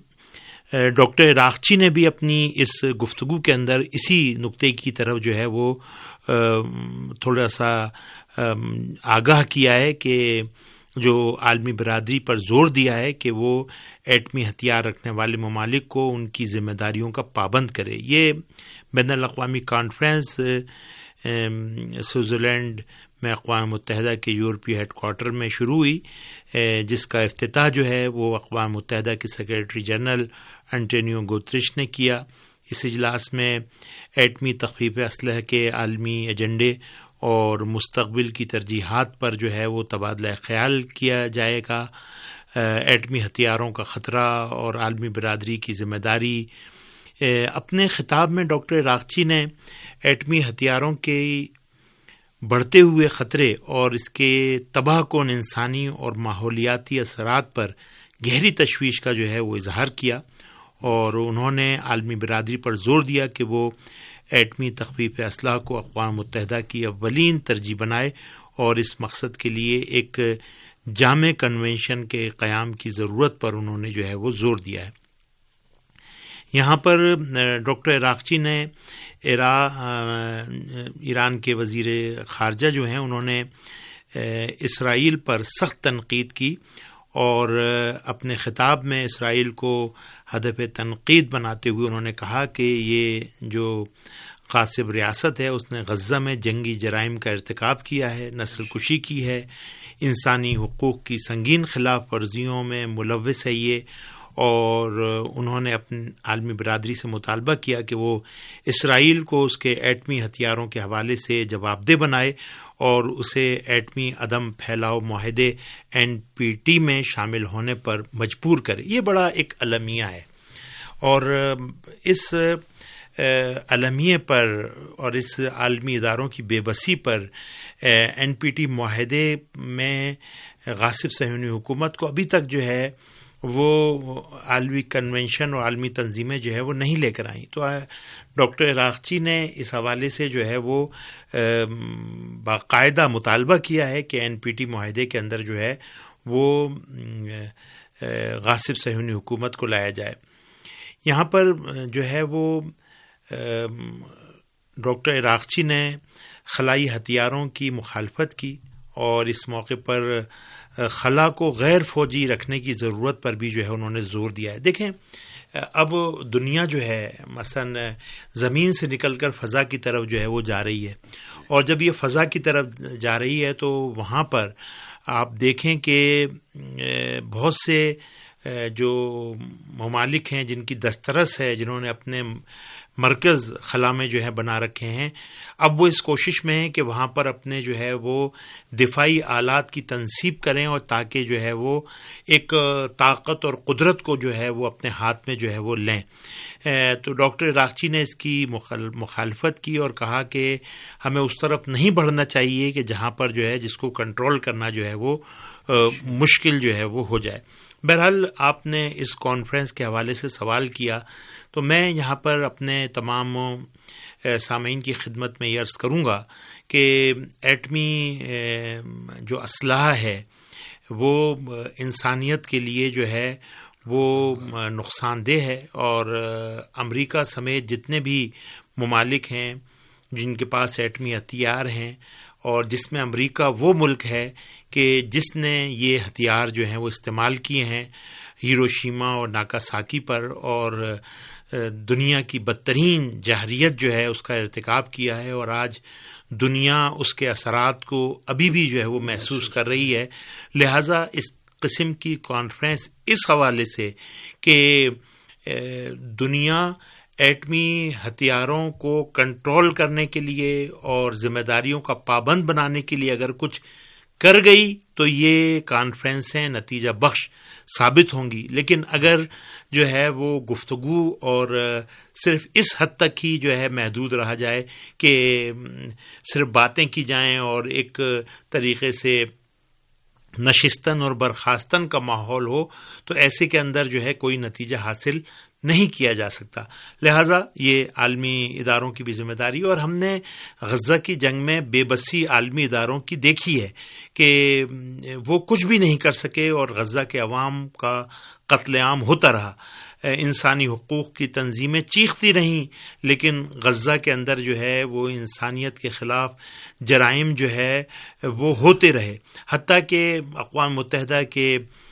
ڈاکٹر عراقچی نے بھی اپنی اس گفتگو کے اندر اسی نقطے کی طرف جو ہے وہ تھوڑا سا آگاہ کیا ہے کہ جو عالمی برادری پر زور دیا ہے کہ وہ ایٹمی ہتھیار رکھنے والے ممالک کو ان کی ذمہ داریوں کا پابند کرے۔ یہ بین الاقوامی کانفرنس سوئٹزرلینڈ میں اقوام متحدہ کے یورپی ہیڈ کوارٹر میں شروع ہوئی، جس کا افتتاح جو ہے وہ اقوام متحدہ کے سیکرٹری جنرل انٹونیو گوتریش نے کیا۔ اس اجلاس میں ایٹمی تخفیف اسلحہ کے عالمی ایجنڈے اور مستقبل کی ترجیحات پر جو ہے وہ تبادلہ خیال کیا جائے گا۔ ایٹمی ہتھیاروں کا خطرہ اور عالمی برادری کی ذمہ داری۔ اپنے خطاب میں ڈاکٹر عراقچی نے ایٹمی ہتھیاروں کے بڑھتے ہوئے خطرے اور اس کے تباہ کن انسانی اور ماحولیاتی اثرات پر گہری تشویش کا جو ہے وہ اظہار کیا، اور انہوں نے عالمی برادری پر زور دیا کہ وہ ایٹمی تخفیف اسلحہ کو اقوام متحدہ کی اولین ترجیح بنائے، اور اس مقصد کے لیے ایک جامع کنونشن کے قیام کی ضرورت پر انہوں نے جو ہے وہ زور دیا ہے۔ یہاں پر ڈاکٹر عراقچی نے ایران کے وزیر خارجہ جو ہیں انہوں نے اسرائیل پر سخت تنقید کی، اور اپنے خطاب میں اسرائیل کو ہدف تنقید بناتے ہوئے انہوں نے کہا کہ یہ جو غاصب ریاست ہے اس نے غزہ میں جنگی جرائم کا ارتکاب کیا ہے، نسل کشی کی ہے، انسانی حقوق کی سنگین خلاف ورزیوں میں ملوث ہے یہ، اور انہوں نے اپنی عالمی برادری سے مطالبہ کیا کہ وہ اسرائیل کو اس کے ایٹمی ہتھیاروں کے حوالے سے جواب دہ بنائے اور اسے ایٹمی عدم پھیلاؤ معاہدے این پی ٹی میں شامل ہونے پر مجبور کرے۔ یہ بڑا ایک المیہ ہے، اور اس المیہ پر اور اس عالمی اداروں کی بے بسی پر این پی ٹی معاہدے میں غاصب صہیونی حکومت کو ابھی تک جو ہے وہ عالمی کنونشن اور عالمی تنظیمیں جو ہے وہ نہیں لے کر آئیں۔ تو ڈاکٹر عراقچی نے اس حوالے سے جو ہے وہ باقاعدہ مطالبہ کیا ہے کہ این پی ٹی معاہدے کے اندر جو ہے وہ غاصب صہیونی حکومت کو لایا جائے۔ یہاں پر جو ہے وہ ڈاکٹر عراقچی نے خلائی ہتھیاروں کی مخالفت کی، اور اس موقع پر خلا کو غیر فوجی رکھنے کی ضرورت پر بھی جو ہے انہوں نے زور دیا ہے۔ دیکھیں اب دنیا جو ہے مثلا زمین سے نکل کر فضا کی طرف جو ہے وہ جا رہی ہے، اور جب یہ فضا کی طرف جا رہی ہے تو وہاں پر آپ دیکھیں کہ بہت سے جو ممالک ہیں جن کی دسترس ہے، جنہوں نے اپنے مرکز خلا میں جو ہے بنا رکھے ہیں. اب وہ اس کوشش میں ہیں کہ وہاں پر اپنے جو ہے وہ دفاعی آلات کی تنصیب کریں اور تاکہ جو ہے وہ ایک طاقت اور قدرت کو جو ہے وہ اپنے ہاتھ میں جو ہے وہ لیں. تو ڈاکٹر عراقچی نے اس کی مخالفت کی اور کہا کہ ہمیں اس طرف نہیں بڑھنا چاہیے کہ جہاں پر جو ہے جس کو کنٹرول کرنا جو ہے وہ مشکل جو ہے وہ ہو جائے. بہرحال آپ نے اس کانفرنس کے حوالے سے سوال کیا تو میں یہاں پر اپنے تمام سامعین کی خدمت میں یہ عرض کروں گا کہ ایٹمی جو اسلحہ ہے وہ انسانیت کے لیے جو ہے وہ نقصان دہ ہے، اور امریکہ سمیت جتنے بھی ممالک ہیں جن کے پاس ایٹمی ہتھیار ہیں، اور جس میں امریکہ وہ ملک ہے کہ جس نے یہ ہتھیار جو ہیں وہ استعمال کیے ہیں ہیروشیما اور ناگاساکی پر، اور دنیا کی بدترین جہریت جو ہے اس کا ارتکاب کیا ہے، اور آج دنیا اس کے اثرات کو ابھی بھی جو ہے وہ محسوس کر رہی ہے. لہٰذا اس قسم کی کانفرنس اس حوالے سے کہ دنیا ایٹمی ہتھیاروں کو کنٹرول کرنے کے لیے اور ذمہ داریوں کا پابند بنانے کے لیے اگر کچھ کر گئی تو یہ کانفرنسیں نتیجہ بخش ثابت ہوں گی، لیکن اگر جو ہے وہ گفتگو اور صرف اس حد تک ہی جو ہے محدود رہا جائے کہ صرف باتیں کی جائیں اور ایک طریقے سے نشستن اور برخاستن کا ماحول ہو، تو ایسے کے اندر جو ہے کوئی نتیجہ حاصل نہیں کیا جا سکتا. لہٰذا یہ عالمی اداروں کی بھی ذمہ داری، اور ہم نے غزہ کی جنگ میں بے بسی عالمی اداروں کی دیکھی ہے کہ وہ کچھ بھی نہیں کر سکے اور غزہ کے عوام کا قتل عام ہوتا رہا. انسانی حقوق کی تنظیمیں چیختی رہیں، لیکن غزہ کے اندر جو ہے وہ انسانیت کے خلاف جرائم جو ہے وہ ہوتے رہے. حتیٰ کہ اقوام متحدہ کے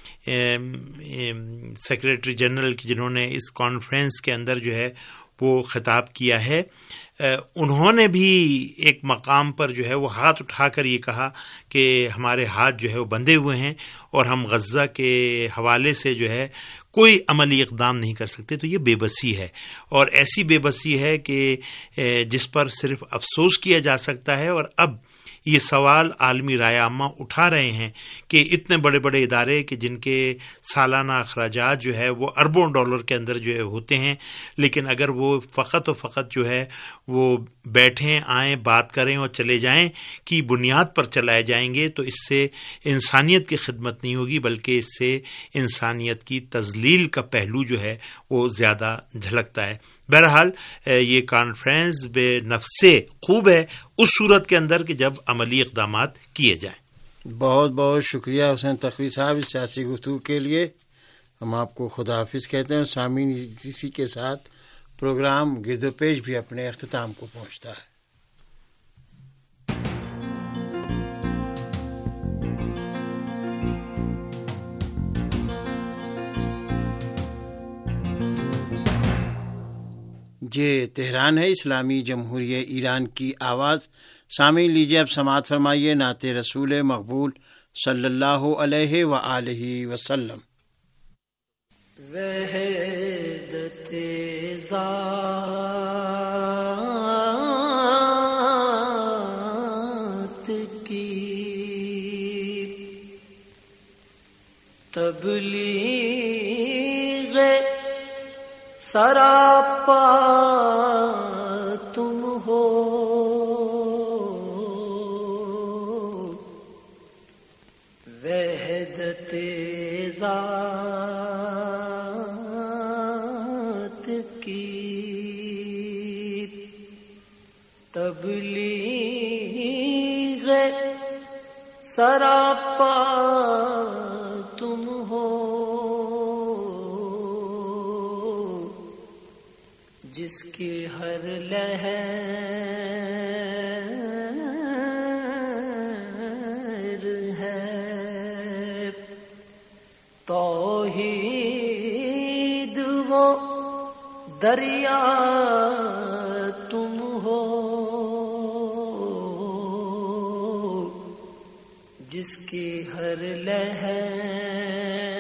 سیکریٹری جنرل کی جنہوں نے اس کانفرنس کے اندر جو ہے وہ خطاب کیا ہے، انہوں نے بھی ایک مقام پر جو ہے وہ ہاتھ اٹھا کر یہ کہا کہ ہمارے ہاتھ جو ہے وہ بندھے ہوئے ہیں اور ہم غزہ کے حوالے سے جو ہے کوئی عملی اقدام نہیں کر سکتے. تو یہ بے بسی ہے، اور ایسی بے بسی ہے کہ جس پر صرف افسوس کیا جا سکتا ہے. اور اب یہ سوال عالمی رائے عامہ اٹھا رہے ہیں کہ اتنے بڑے بڑے ادارے کہ جن کے سالانہ اخراجات جو ہے وہ اربوں ڈالر کے اندر جو ہے ہوتے ہیں، لیکن اگر وہ فقط و فقط جو ہے وہ بیٹھیں، آئیں، بات کریں اور چلے جائیں کی بنیاد پر چلائے جائیں گے تو اس سے انسانیت کی خدمت نہیں ہوگی، بلکہ اس سے انسانیت کی تذلیل کا پہلو جو ہے وہ زیادہ جھلکتا ہے. بہرحال یہ کانفرنس بے نفس خوب ہے اس صورت کے اندر کہ جب عملی اقدامات کیے جائیں. بہت بہت شکریہ حسین تقوی صاحب اس سیاسی گفتگو کے لیے. ہم آپ کو خدا حافظ کہتے ہیں. سامعین اسی کے ساتھ پروگرام گرد و پیش بھی اپنے اختتام کو پہنچتا ہے. یہ تہران ہے، اسلامی جمہوریہ ایران کی آواز. سامعین لیجیے اب سماعت فرمائیے نعت رسول مقبول صلی اللہ علیہ وآلہ وسلم. وحدت ذات کی تبلیغ سراپا تم ہو، وحدت ذات کی تبلیغ سراپا تم ہو، جس کی ہر لہر ہے توحید وہ دریا تم ہو، جس کی ہر لہر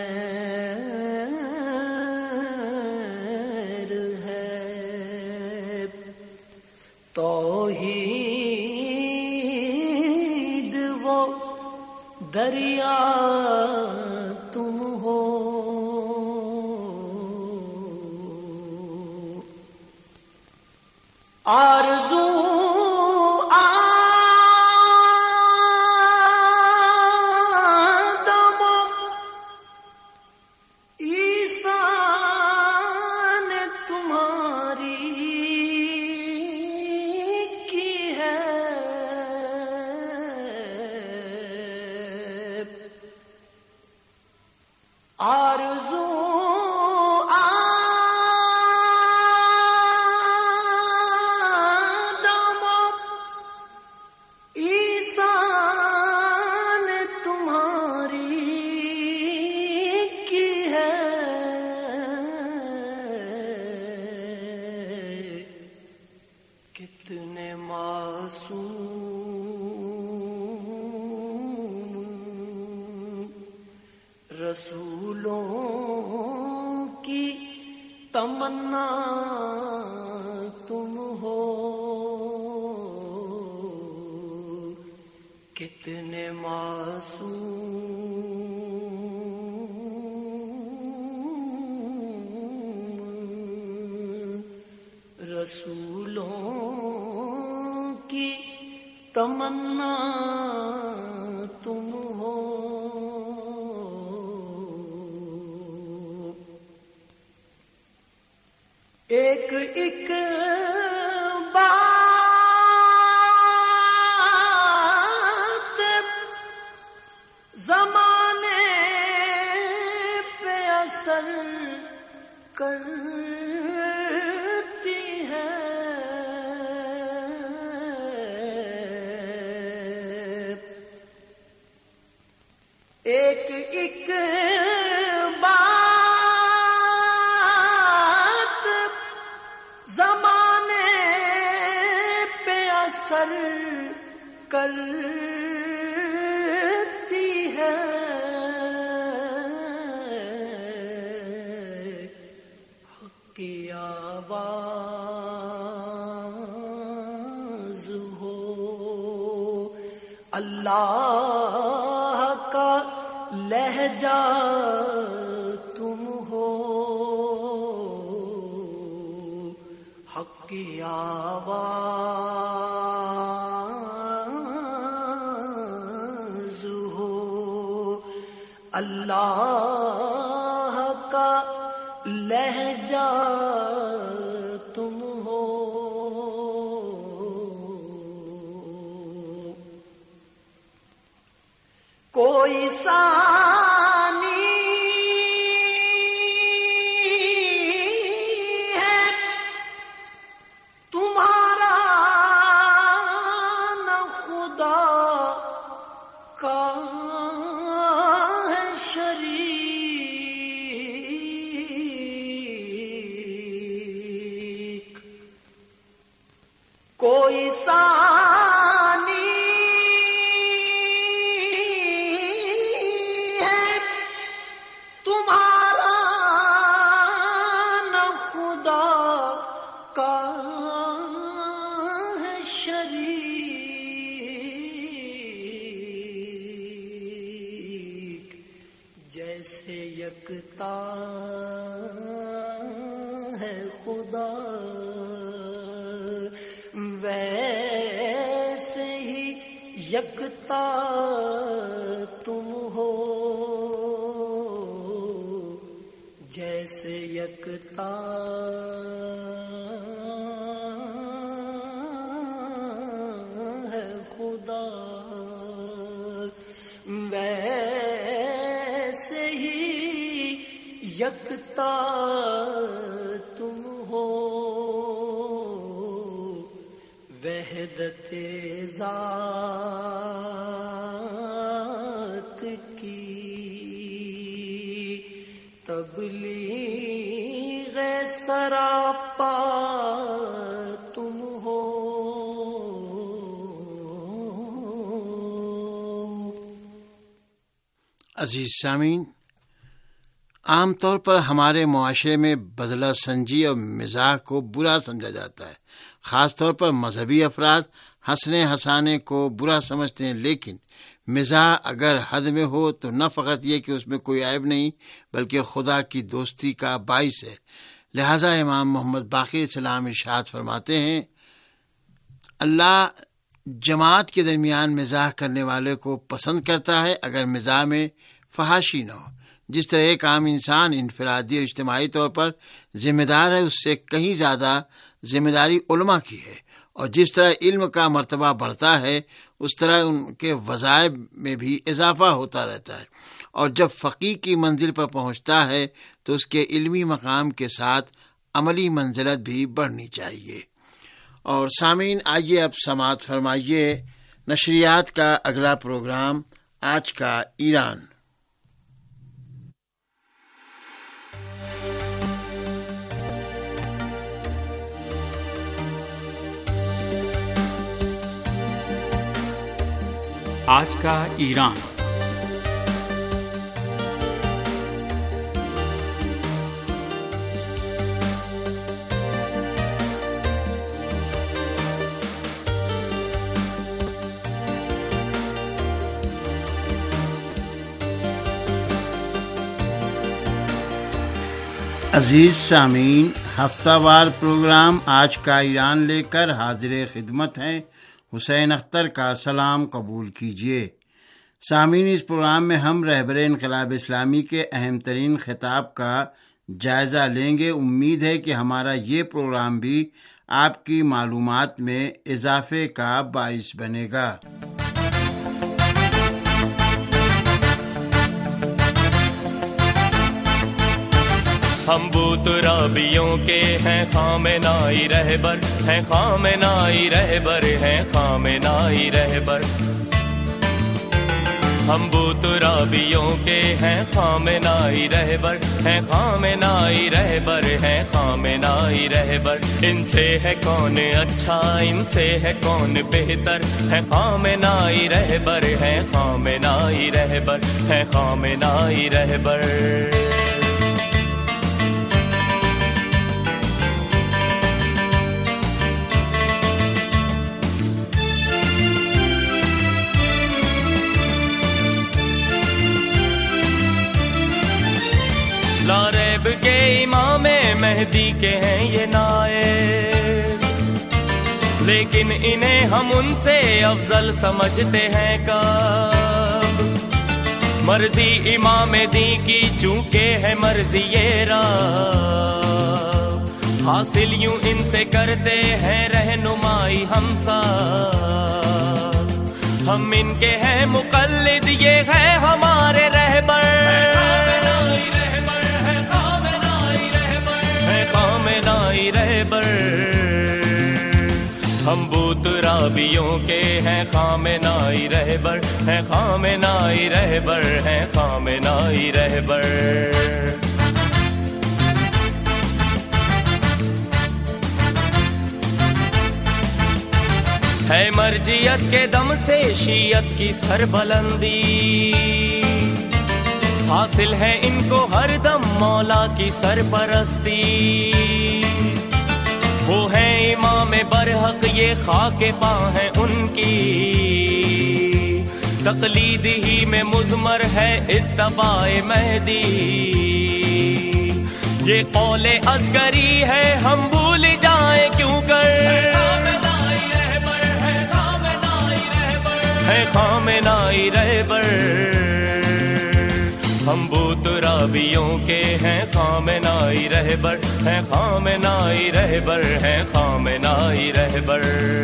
ہے آرزو رسولوں کی تمنا تم ہو، کتنے معصوم رسولوں کی تمنا تم ہو، ایک ایک بات زمانے پہ اثر کرتی ہے، ایک ایک اثر کرتی ہے، حق کی آواز ہو، اللہ کا لہجہ تم ہو، حق کی آواز اللہ کا لہجہ تم ہو، کوئی ثانی ہے تمہارا نہ خدا کا کوئی ثانی ہے تمہارا نہ خدا کا ہے شریک، جیسے یکتا ہے خدا ویسے ہی یکتا تم ہو، جیسے یکتا ہے خدا ویسے ہی یکتا تم ہو، وحدت ذات کی تبلیغ سراپا تم ہو، عزیز سامعین، عام طور پر ہمارے معاشرے میں بدلہ سنجی اور مزاح کو برا سمجھا جاتا ہے، خاص طور پر مذہبی افراد ہنسنے ہنسانے کو برا سمجھتے ہیں، لیکن مزاح اگر حد میں ہو تو نہ فقط یہ کہ اس میں کوئی عیب نہیں بلکہ خدا کی دوستی کا باعث ہے۔ لہذا امام محمد باقر السلام ارشاد فرماتے ہیں، اللہ جماعت کے درمیان مزاح کرنے والے کو پسند کرتا ہے اگر مزاح میں فحاشی نہ ہو۔ جس طرح ایک عام انسان انفرادی اور اجتماعی طور پر ذمہ دار ہے، اس سے کہیں زیادہ ذمہ داری علماء کی ہے، اور جس طرح علم کا مرتبہ بڑھتا ہے اس طرح ان کے وظائف میں بھی اضافہ ہوتا رہتا ہے، اور جب فقیہ کی منزل پر پہنچتا ہے تو اس کے علمی مقام کے ساتھ عملی منزلت بھی بڑھنی چاہیے۔ اور سامعین، آئیے اب سماعت فرمائیے نشریات کا اگلا پروگرام، آج کا ایران۔ آج کا ایران۔ عزیز سامعین، ہفتہ وار پروگرام آج کا ایران لے کر حاضر خدمت ہیں۔ حسین اختر کا سلام قبول کیجیے۔ سامعین، اس پروگرام میں ہم رہبر انقلاب اسلامی کے اہم ترین خطاب کا جائزہ لیں گے۔ امید ہے کہ ہمارا یہ پروگرام بھی آپ کی معلومات میں اضافے کا باعث بنے گا۔ ہم بت رابیوں کے ہیں خامنائی رہبر، ہیں خامنائی رہبر، ہیں خامنائی رہبر۔ ہم بت رابیوں کے ہیں خامنائی رہبر، ہیں خامنائی رہبر، ہیں خامنائی رہبر۔ ان سے ہے کون اچھا، ان سے ہے کون بہتر، ہے خامنائی رہبر، ہیں خامنائی رہبر، ہیں خامنائی رہبر۔ لا ریب کے امام مہدی کے ہیں یہ نائب، لیکن انہیں ہم ان سے افضل سمجھتے ہیں کب؟ مرضی امام دی کی چونکہ ہے مرضی یہ رب، حاصل یوں ان سے کرتے ہیں رہنمائی ہم سب۔ ہم ان کے ہیں مقلد، یہ ہے ہمارے رہبر، خامنائی رہبر۔ ہم بت رابیوں کے ہیں خامنائی رہبر، ہیں خامنائی رہبر، ہیں خامنائی رہبر۔ ہے مرجیت کے دم سے شیعت کی سربلندی، حاصل ہے ان کو ہر دم مولا کی سرپرستی۔ وہ ہیں امام برحق، یہ خاک پاں ہیں ان کی، تقلید ہی میں مضمر ہے اتباع مہدی۔ یہ قول عسکری ہے، ہم بھول جائیں کیوں کر، ہے خامنائی رہبر۔ ہم بت رابیوں کے ہیں خامنائی رہبر، ہیں خامنائی رہبر، ہیں خامنائی رہبر۔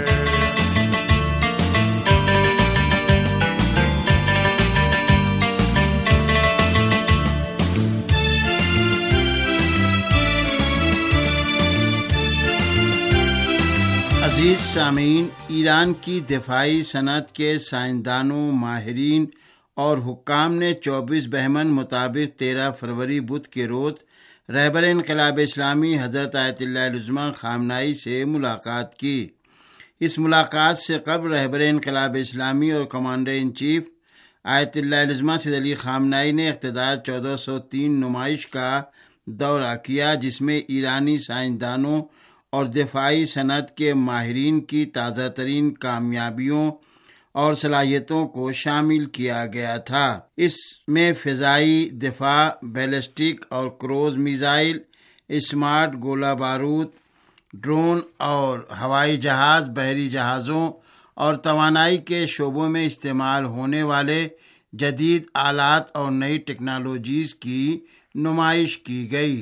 عزیز سامعین، ایران کی دفاعی صنعت کے سائنسدانوں، ماہرین اور حکام نے چوبیس بہمن مطابق تیرہ فروری بدھ کے روز رہبر انقلاب اسلامی حضرت آیت اللہ العظمیٰ خامنائی سے ملاقات کی۔ اس ملاقات سے قبل رہبر انقلاب اسلامی اور کمانڈر ان چیف آیت اللہ العظمیٰ سید علی خامنائی نے اقتدار چودہ سو تین نمائش کا دورہ کیا، جس میں ایرانی سائنسدانوں اور دفاعی صنعت کے ماہرین کی تازہ ترین کامیابیوں اور صلاحیتوں کو شامل کیا گیا تھا۔ اس میں فضائی دفاع، بیلسٹک اور کروز میزائل، اسمارٹ گولہ بارود، ڈرون اور ہوائی جہاز، بحری جہازوں اور توانائی کے شعبوں میں استعمال ہونے والے جدید آلات اور نئی ٹیکنالوجیز کی نمائش کی گئی۔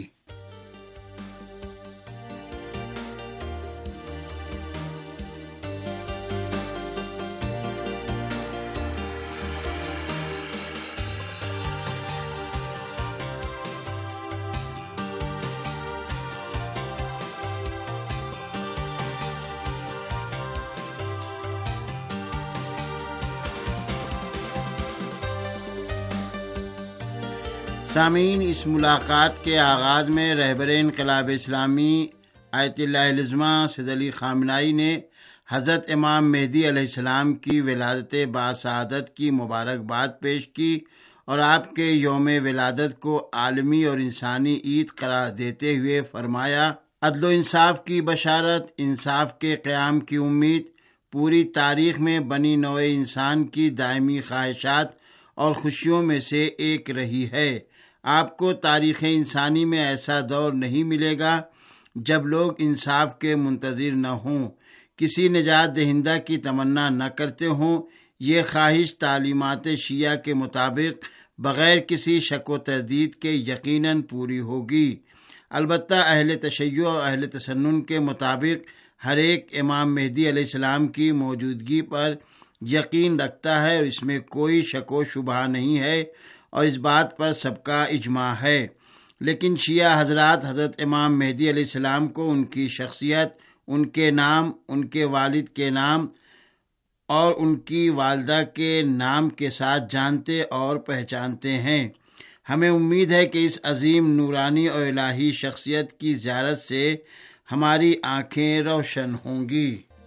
سامعین، اس ملاقات کے آغاز میں رہبر انقلاب اسلامی آیت اللہ العظمہ سید علی خامنہئی نے حضرت امام مہدی علیہ السلام کی ولادت باسعادت کی مبارکباد پیش کی اور آپ کے یوم ولادت کو عالمی اور انسانی عید قرار دیتے ہوئے فرمایا: عدل و انصاف کی بشارت، انصاف کے قیام کی امید پوری تاریخ میں بنی نوع انسان کی دائمی خواہشات اور خوشیوں میں سے ایک رہی ہے۔ آپ کو تاریخ انسانی میں ایسا دور نہیں ملے گا جب لوگ انصاف کے منتظر نہ ہوں، کسی نجات دہندہ کی تمنا نہ کرتے ہوں۔ یہ خواہش تعلیمات شیعہ کے مطابق بغیر کسی شک و تردید کے یقیناً پوری ہوگی۔ البتہ اہل تشیع اور اہل تسنن کے مطابق ہر ایک امام مہدی علیہ السلام کی موجودگی پر یقین رکھتا ہے اور اس میں کوئی شک و شبہ نہیں ہے اور اس بات پر سب کا اجماع ہے۔ لیکن شیعہ حضرات حضرت امام مہدی علیہ السلام کو ان کی شخصیت، ان کے نام، ان کے والد کے نام اور ان کی والدہ کے نام کے ساتھ جانتے اور پہچانتے ہیں۔ ہمیں امید ہے کہ اس عظیم نورانی اور الہی شخصیت کی زیارت سے ہماری آنکھیں روشن ہوں گی۔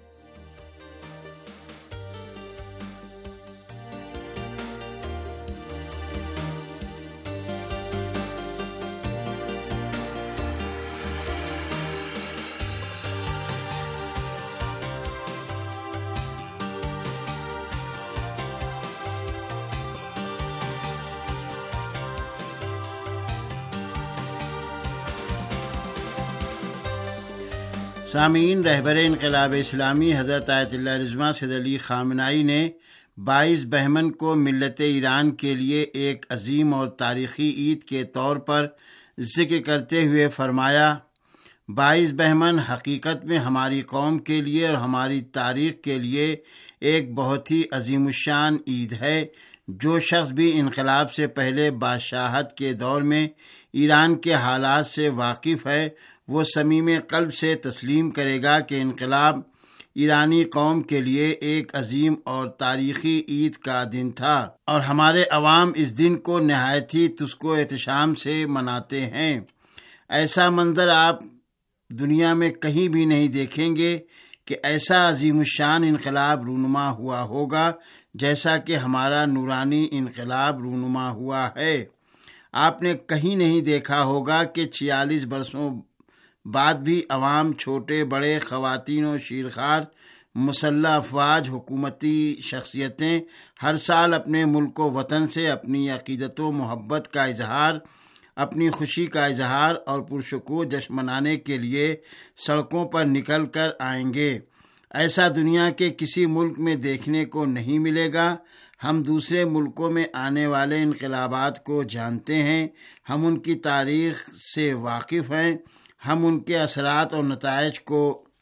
سامعین، رہبر انقلاب اسلامی حضرت آیت اللہ العظمہ سید علی خامنہئی نے بائیس بہمن کو ملت ایران کے لیے ایک عظیم اور تاریخی عید کے طور پر ذکر کرتے ہوئے فرمایا: بائیس بہمن حقیقت میں ہماری قوم کے لیے اور ہماری تاریخ کے لیے ایک بہت ہی عظیم الشان عید ہے۔ جو شخص بھی انقلاب سے پہلے بادشاہت کے دور میں ایران کے حالات سے واقف ہے، وہ صمیم قلب سے تسلیم کرے گا کہ انقلاب ایرانی قوم کے لیے ایک عظیم اور تاریخی عید کا دن تھا اور ہمارے عوام اس دن کو نہایت ہی تسک و احتشام سے مناتے ہیں۔ ایسا منظر آپ دنیا میں کہیں بھی نہیں دیکھیں گے کہ ایسا عظیم الشان انقلاب رونما ہوا ہوگا جیسا کہ ہمارا نورانی انقلاب رونما ہوا ہے۔ آپ نے کہیں نہیں دیکھا ہوگا کہ چھیالیس برسوں بعد بھی عوام، چھوٹے بڑے، خواتین و شیرخوار، مسلح افواج، حکومتی شخصیتیں ہر سال اپنے ملک و وطن سے اپنی عقیدت و محبت کا اظہار، اپنی خوشی کا اظہار اور پرشکوہ جشن منانے کے لیے سڑکوں پر نکل کر آئیں گے۔ ایسا دنیا کے کسی ملک میں دیکھنے کو نہیں ملے گا۔ ہم دوسرے ملکوں میں آنے والے انقلابات کو جانتے ہیں، ہم ان کی تاریخ سے واقف ہیں، ہم ان کے اثرات اور نتائج کو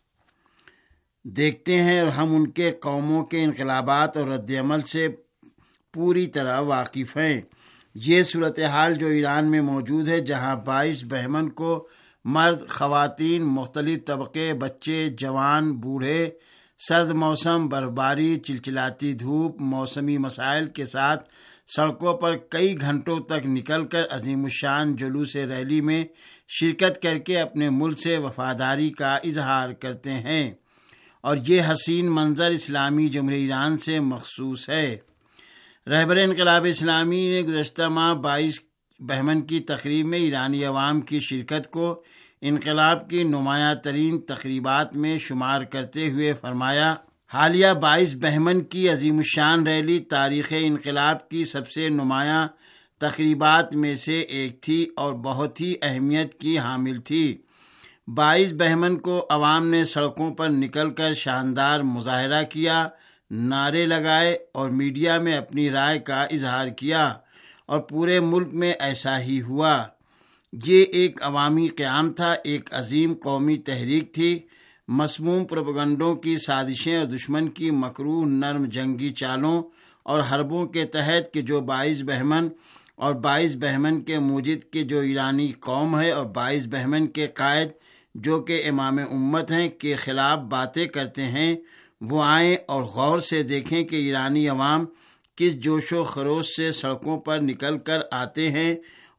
دیکھتے ہیں اور ہم ان کے قوموں کے انقلابات اور رد عمل سے پوری طرح واقف ہیں۔ یہ صورتحال جو ایران میں موجود ہے، جہاں بائیس بہمن کو مرد، خواتین، مختلف طبقے، بچے، جوان، بوڑھے، سرد موسم، برفباری، چلچلاتی دھوپ، موسمی مسائل کے ساتھ سڑکوں پر کئی گھنٹوں تک نکل کر عظیم الشان جلوس ریلی میں شرکت کر کے اپنے ملک سے وفاداری کا اظہار کرتے ہیں، اور یہ حسین منظر اسلامی جمہوریہ ایران سے مخصوص ہے۔ رہبر انقلاب اسلامی نے گزشتہ ماہ بائیس بہمن کی تقریب میں ایرانی عوام کی شرکت کو انقلاب کی نمایاں ترین تقریبات میں شمار کرتے ہوئے فرمایا: حالیہ بائیس بہمن کی عظیم الشان ریلی تاریخ انقلاب کی سب سے نمایاں تقریبات میں سے ایک تھی اور بہت ہی اہمیت کی حامل تھی۔ بائیس بہمن کو عوام نے سڑکوں پر نکل کر شاندار مظاہرہ کیا، نعرے لگائے اور میڈیا میں اپنی رائے کا اظہار کیا، اور پورے ملک میں ایسا ہی ہوا۔ یہ ایک عوامی قیام تھا، ایک عظیم قومی تحریک تھی۔ مسموم پروپیگنڈوں کی سازشیں اور دشمن کی مکروہ نرم جنگی چالوں اور حربوں کے تحت کہ جو بائیس بہمن اور بائیس بہمن کے موجد کے جو ایرانی قوم ہے اور بائیس بہمن کے قائد جو کہ امام امت ہیں کے خلاف باتیں کرتے ہیں، وہ آئیں اور غور سے دیکھیں کہ ایرانی عوام کس جوش و خروش سے سڑکوں پر نکل کر آتے ہیں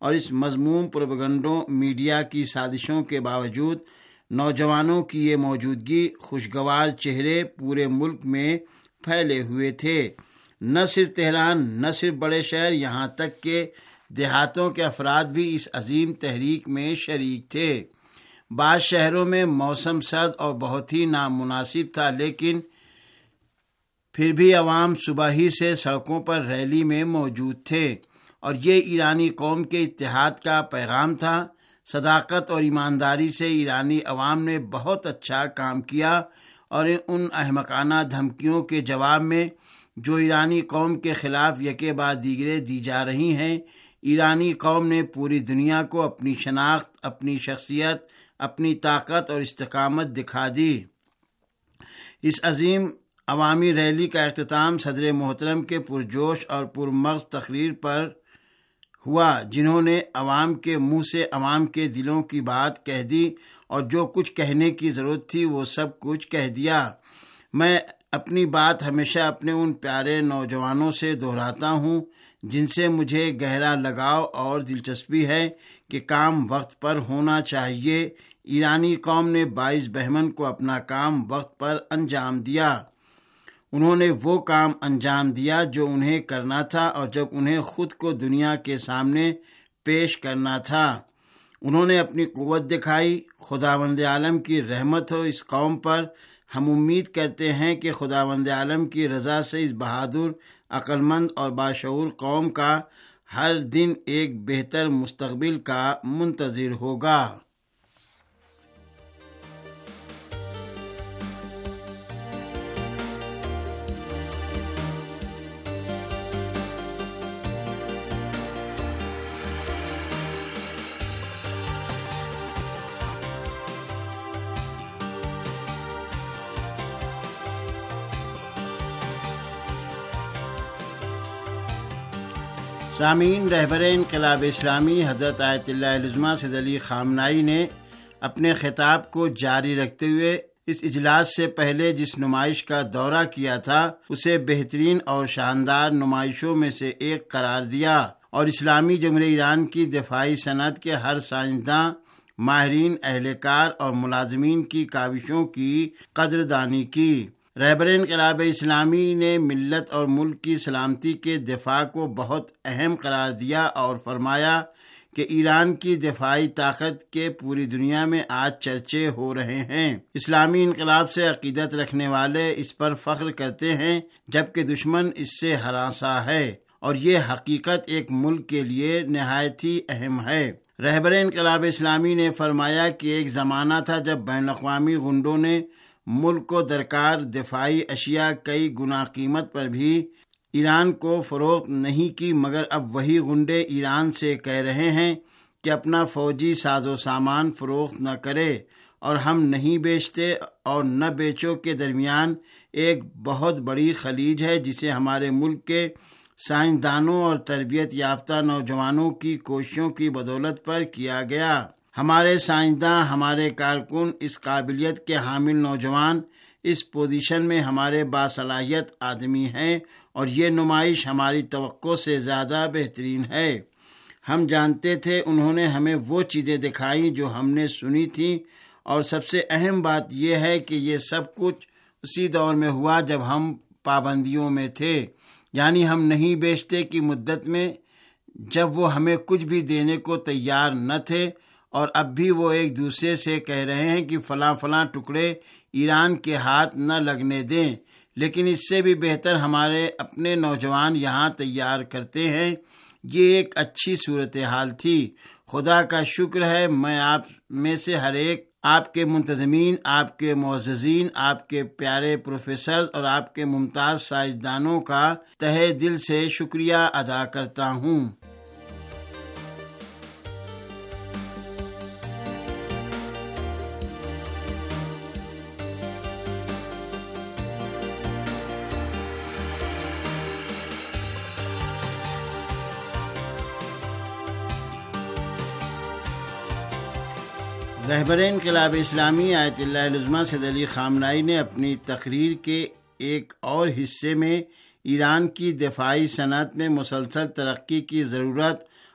اور اس مذموم پروپیگنڈوں میڈیا کی سازشوں کے باوجود نوجوانوں کی یہ موجودگی خوشگوار چہرے پورے ملک میں پھیلے ہوئے تھے۔ نہ صرف تہران، نہ صرف بڑے شہر، یہاں تک کہ دیہاتوں کے افراد بھی اس عظیم تحریک میں شریک تھے۔ بعض شہروں میں موسم سرد اور بہت ہی نامناسب تھا، لیکن پھر بھی عوام صبح ہی سے سڑکوں پر ریلی میں موجود تھے، اور یہ ایرانی قوم کے اتحاد کا پیغام تھا۔ صداقت اور ایمانداری سے ایرانی عوام نے بہت اچھا کام کیا، اور ان احمقانہ دھمکیوں کے جواب میں جو ایرانی قوم کے خلاف یکے بعد دیگرے دی جا رہی ہیں، ایرانی قوم نے پوری دنیا کو اپنی شناخت، اپنی شخصیت، اپنی طاقت اور استقامت دکھا دی۔ اس عظیم عوامی ریلی کا اختتام صدر محترم کے پرجوش اور پرمغز تقریر پر ہوا، جنہوں نے عوام کے منہ سے عوام کے دلوں کی بات کہہ دی، اور جو کچھ کہنے کی ضرورت تھی وہ سب کچھ کہہ دیا۔ میں اپنی بات ہمیشہ اپنے ان پیارے نوجوانوں سے دہراتا ہوں جن سے مجھے گہرا لگاؤ اور دلچسپی ہے کہ کام وقت پر ہونا چاہیے۔ ایرانی قوم نے بائیس بہمن کو اپنا کام وقت پر انجام دیا۔ انہوں نے وہ کام انجام دیا جو انہیں کرنا تھا، اور جب انہیں خود کو دنیا کے سامنے پیش کرنا تھا انہوں نے اپنی قوت دکھائی۔ خداوند عالم کی رحمت ہو اس قوم پر۔ ہم امید کرتے ہیں کہ خداوند عالم کی رضا سے اس بہادر، عقل مند اور باشعور قوم کا ہر دن ایک بہتر مستقبل کا منتظر ہوگا۔ سامعین، رہبر انقلاب اسلامی حضرت آیت اللہ العظمیٰ سید علی خامنائی نے اپنے خطاب کو جاری رکھتے ہوئے اس اجلاس سے پہلے جس نمائش کا دورہ کیا تھا اسے بہترین اور شاندار نمائشوں میں سے ایک قرار دیا، اور اسلامی جمہوریہ ایران کی دفاعی صنعت کے ہر سائنسداں، ماہرین، اہلکار اور ملازمین کی کاوشوں کی قدردانی کی۔ رہبر انقلاب اسلامی نے ملت اور ملک کی سلامتی کے دفاع کو بہت اہم قرار دیا، اور فرمایا کہ ایران کی دفاعی طاقت کے پوری دنیا میں آج چرچے ہو رہے ہیں۔ اسلامی انقلاب سے عقیدت رکھنے والے اس پر فخر کرتے ہیں، جبکہ دشمن اس سے ہراساں ہے، اور یہ حقیقت ایک ملک کے لیے نہایت ہی اہم ہے۔ رہبر انقلاب اسلامی نے فرمایا کہ ایک زمانہ تھا جب بین الاقوامی غنڈوں نے ملک کو درکار دفاعی اشیاء کئی گنا قیمت پر بھی ایران کو فروخت نہیں کی، مگر اب وہی غنڈے ایران سے کہہ رہے ہیں کہ اپنا فوجی ساز و سامان فروخت نہ کرے، اور ہم نہیں بیچتے اور نہ بیچو کے درمیان ایک بہت بڑی خلیج ہے، جسے ہمارے ملک کے سائنسدانوں اور تربیت یافتہ نوجوانوں کی کوششوں کی بدولت پر کیا گیا۔ ہمارے سائنسداں، ہمارے کارکن، اس قابلیت کے حامل نوجوان اس پوزیشن میں ہمارے باصلاحیت آدمی ہیں، اور یہ نمائش ہماری توقع سے زیادہ بہترین ہے۔ ہم جانتے تھے، انہوں نے ہمیں وہ چیزیں دکھائیں جو ہم نے سنی تھیں، اور سب سے اہم بات یہ ہے کہ یہ سب کچھ اسی دور میں ہوا جب ہم پابندیوں میں تھے، یعنی ہم نہیں بیچتے کی مدت میں، جب وہ ہمیں کچھ بھی دینے کو تیار نہ تھے، اور اب بھی وہ ایک دوسرے سے کہہ رہے ہیں کہ فلاں فلاں ٹکڑے ایران کے ہاتھ نہ لگنے دیں، لیکن اس سے بھی بہتر ہمارے اپنے نوجوان یہاں تیار کرتے ہیں۔ یہ ایک اچھی صورتحال تھی۔ خدا کا شکر ہے، میں آپ میں سے ہر ایک، آپ کے منتظمین، آپ کے معززین، آپ کے پیارے پروفیسرز اور آپ کے ممتاز سائنسدانوں کا تہہ دل سے شکریہ ادا کرتا ہوں۔ رہبر انقلاب اسلامی آیت اللہ العظمیٰ سید علی خامنائی نے اپنی تقریر کے ایک اور حصے میں ایران کی دفاعی صنعت میں مسلسل ترقی کی ضرورت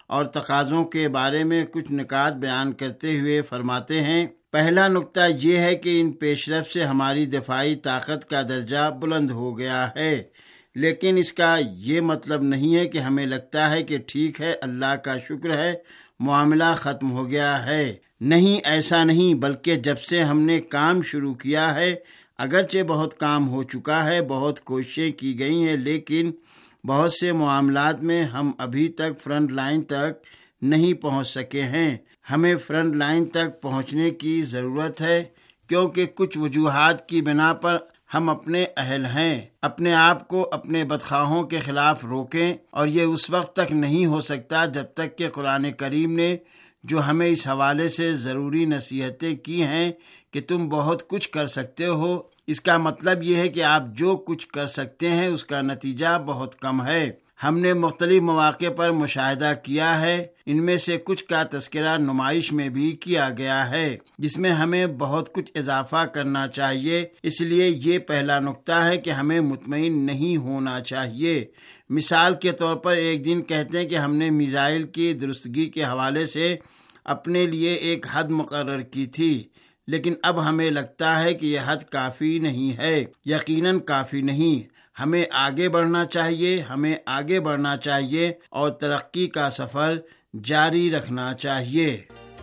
اور تقاضوں کے بارے میں کچھ نکات بیان کرتے ہوئے فرماتے ہیں، پہلا نکتہ یہ ہے کہ ان پیش رفت سے ہماری دفاعی طاقت کا درجہ بلند ہو گیا ہے، لیکن اس کا یہ مطلب نہیں ہے کہ ہمیں لگتا ہے کہ ٹھیک ہے، اللہ کا شکر ہے، معاملہ ختم ہو گیا ہے۔ نہیں، ایسا نہیں، بلکہ جب سے ہم نے کام شروع کیا ہے، اگرچہ بہت کام ہو چکا ہے، بہت کوششیں کی گئی ہیں، لیکن بہت سے معاملات میں ہم ابھی تک فرنٹ لائن تک نہیں پہنچ سکے ہیں۔ ہمیں فرنٹ لائن تک پہنچنے کی ضرورت ہے، کیونکہ کچھ وجوہات کی بنا پر ہم اپنے اہل ہیں۔ اپنے آپ کو اپنے بدخواہوں کے خلاف روکیں، اور یہ اس وقت تک نہیں ہو سکتا جب تک کہ قرآن کریم نے جو ہمیں اس حوالے سے ضروری نصیحتیں کی ہیں کہ تم بہت کچھ کر سکتے ہو، اس کا مطلب یہ ہے کہ آپ جو کچھ کر سکتے ہیں اس کا نتیجہ بہت کم ہے۔ ہم نے مختلف مواقع پر مشاہدہ کیا ہے، ان میں سے کچھ کا تذکرہ نمائش میں بھی کیا گیا ہے، جس میں ہمیں بہت کچھ اضافہ کرنا چاہیے۔ اس لیے یہ پہلا نقطہ ہے کہ ہمیں مطمئن نہیں ہونا چاہیے۔ مثال کے طور پر ایک دن کہتے ہیں کہ ہم نے میزائل کی درستگی کے حوالے سے اپنے لیے ایک حد مقرر کی تھی، لیکن اب ہمیں لگتا ہے کہ یہ حد کافی نہیں ہے۔ یقیناً کافی نہیں، ہمیں آگے بڑھنا چاہیے، ہمیں آگے بڑھنا چاہیے اور ترقی کا سفر جاری رکھنا چاہیے۔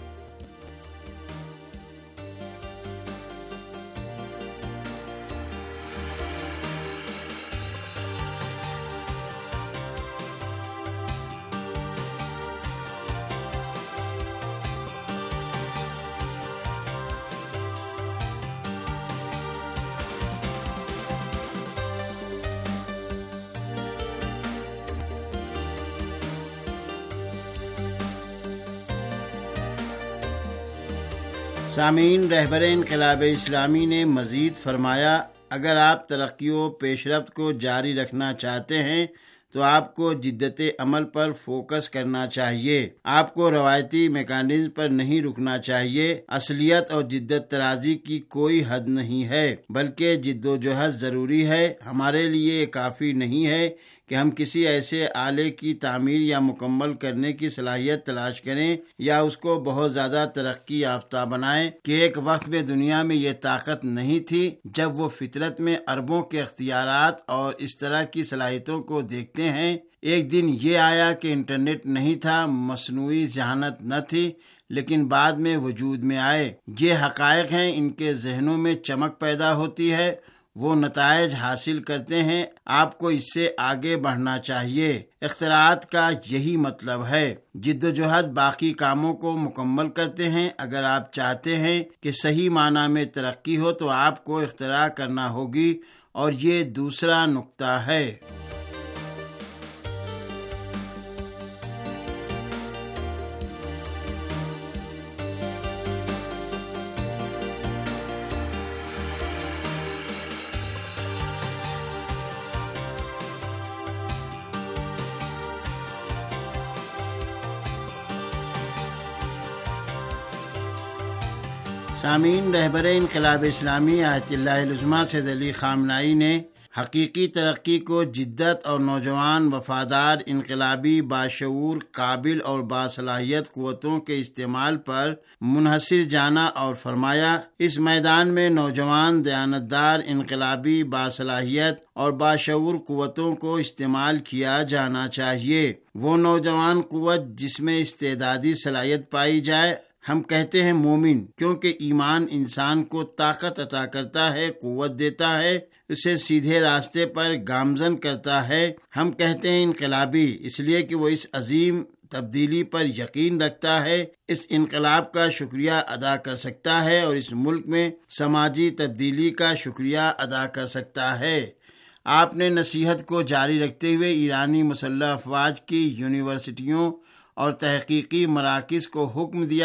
سامعین، رہبر انقلاب اسلامی نے مزید فرمایا، اگر آپ ترقی و پیش رفت کو جاری رکھنا چاہتے ہیں تو آپ کو جدت عمل پر فوکس کرنا چاہیے۔ آپ کو روایتی میکانزم پر نہیں رکنا چاہیے۔ اصلیت اور جدت ترازی کی کوئی حد نہیں ہے، بلکہ جد و جہد ضروری ہے۔ ہمارے لیے کافی نہیں ہے کہ ہم کسی ایسے آلے کی تعمیر یا مکمل کرنے کی صلاحیت تلاش کریں یا اس کو بہت زیادہ ترقی یافتہ بنائیں کہ ایک وقت میں دنیا میں یہ طاقت نہیں تھی جب وہ فطرت میں اربوں کے اختیارات اور اس طرح کی صلاحیتوں کو دیکھتے ہیں۔ ایک دن یہ آیا کہ انٹرنیٹ نہیں تھا، مصنوعی ذہانت نہ تھی، لیکن بعد میں وجود میں آئے۔ یہ حقائق ہیں، ان کے ذہنوں میں چمک پیدا ہوتی ہے، وہ نتائج حاصل کرتے ہیں۔ آپ کو اس سے آگے بڑھنا چاہیے۔ اختراعات کا یہی مطلب ہے، جد و جہد باقی کاموں کو مکمل کرتے ہیں۔ اگر آپ چاہتے ہیں کہ صحیح معنی میں ترقی ہو تو آپ کو اختراع کرنا ہوگی، اور یہ دوسرا نقطہ ہے۔ سامعین، رہبر انقلاب اسلامی آیت اللہ العظمیٰ سید علی خامنہئی نے حقیقی ترقی کو جدت اور نوجوان وفادار انقلابی باشعور قابل اور باصلاحیت قوتوں کے استعمال پر منحصر جانا اور فرمایا، اس میدان میں نوجوان دیانتدار انقلابی باصلاحیت اور باشعور قوتوں کو استعمال کیا جانا چاہیے۔ وہ نوجوان قوت جس میں استعدادی صلاحیت پائی جائے۔ ہم کہتے ہیں مومن کیونکہ ایمان انسان کو طاقت عطا کرتا ہے، قوت دیتا ہے، اسے سیدھے راستے پر گامزن کرتا ہے۔ ہم کہتے ہیں انقلابی اس لیے کہ وہ اس عظیم تبدیلی پر یقین رکھتا ہے، اس انقلاب کا شکریہ ادا کر سکتا ہے اور اس ملک میں سماجی تبدیلی کا شکریہ ادا کر سکتا ہے۔ آپ نے نصیحت کو جاری رکھتے ہوئے ایرانی مسلح افواج کی یونیورسٹیوں اور تحقیقی مراکز کو حکم دیا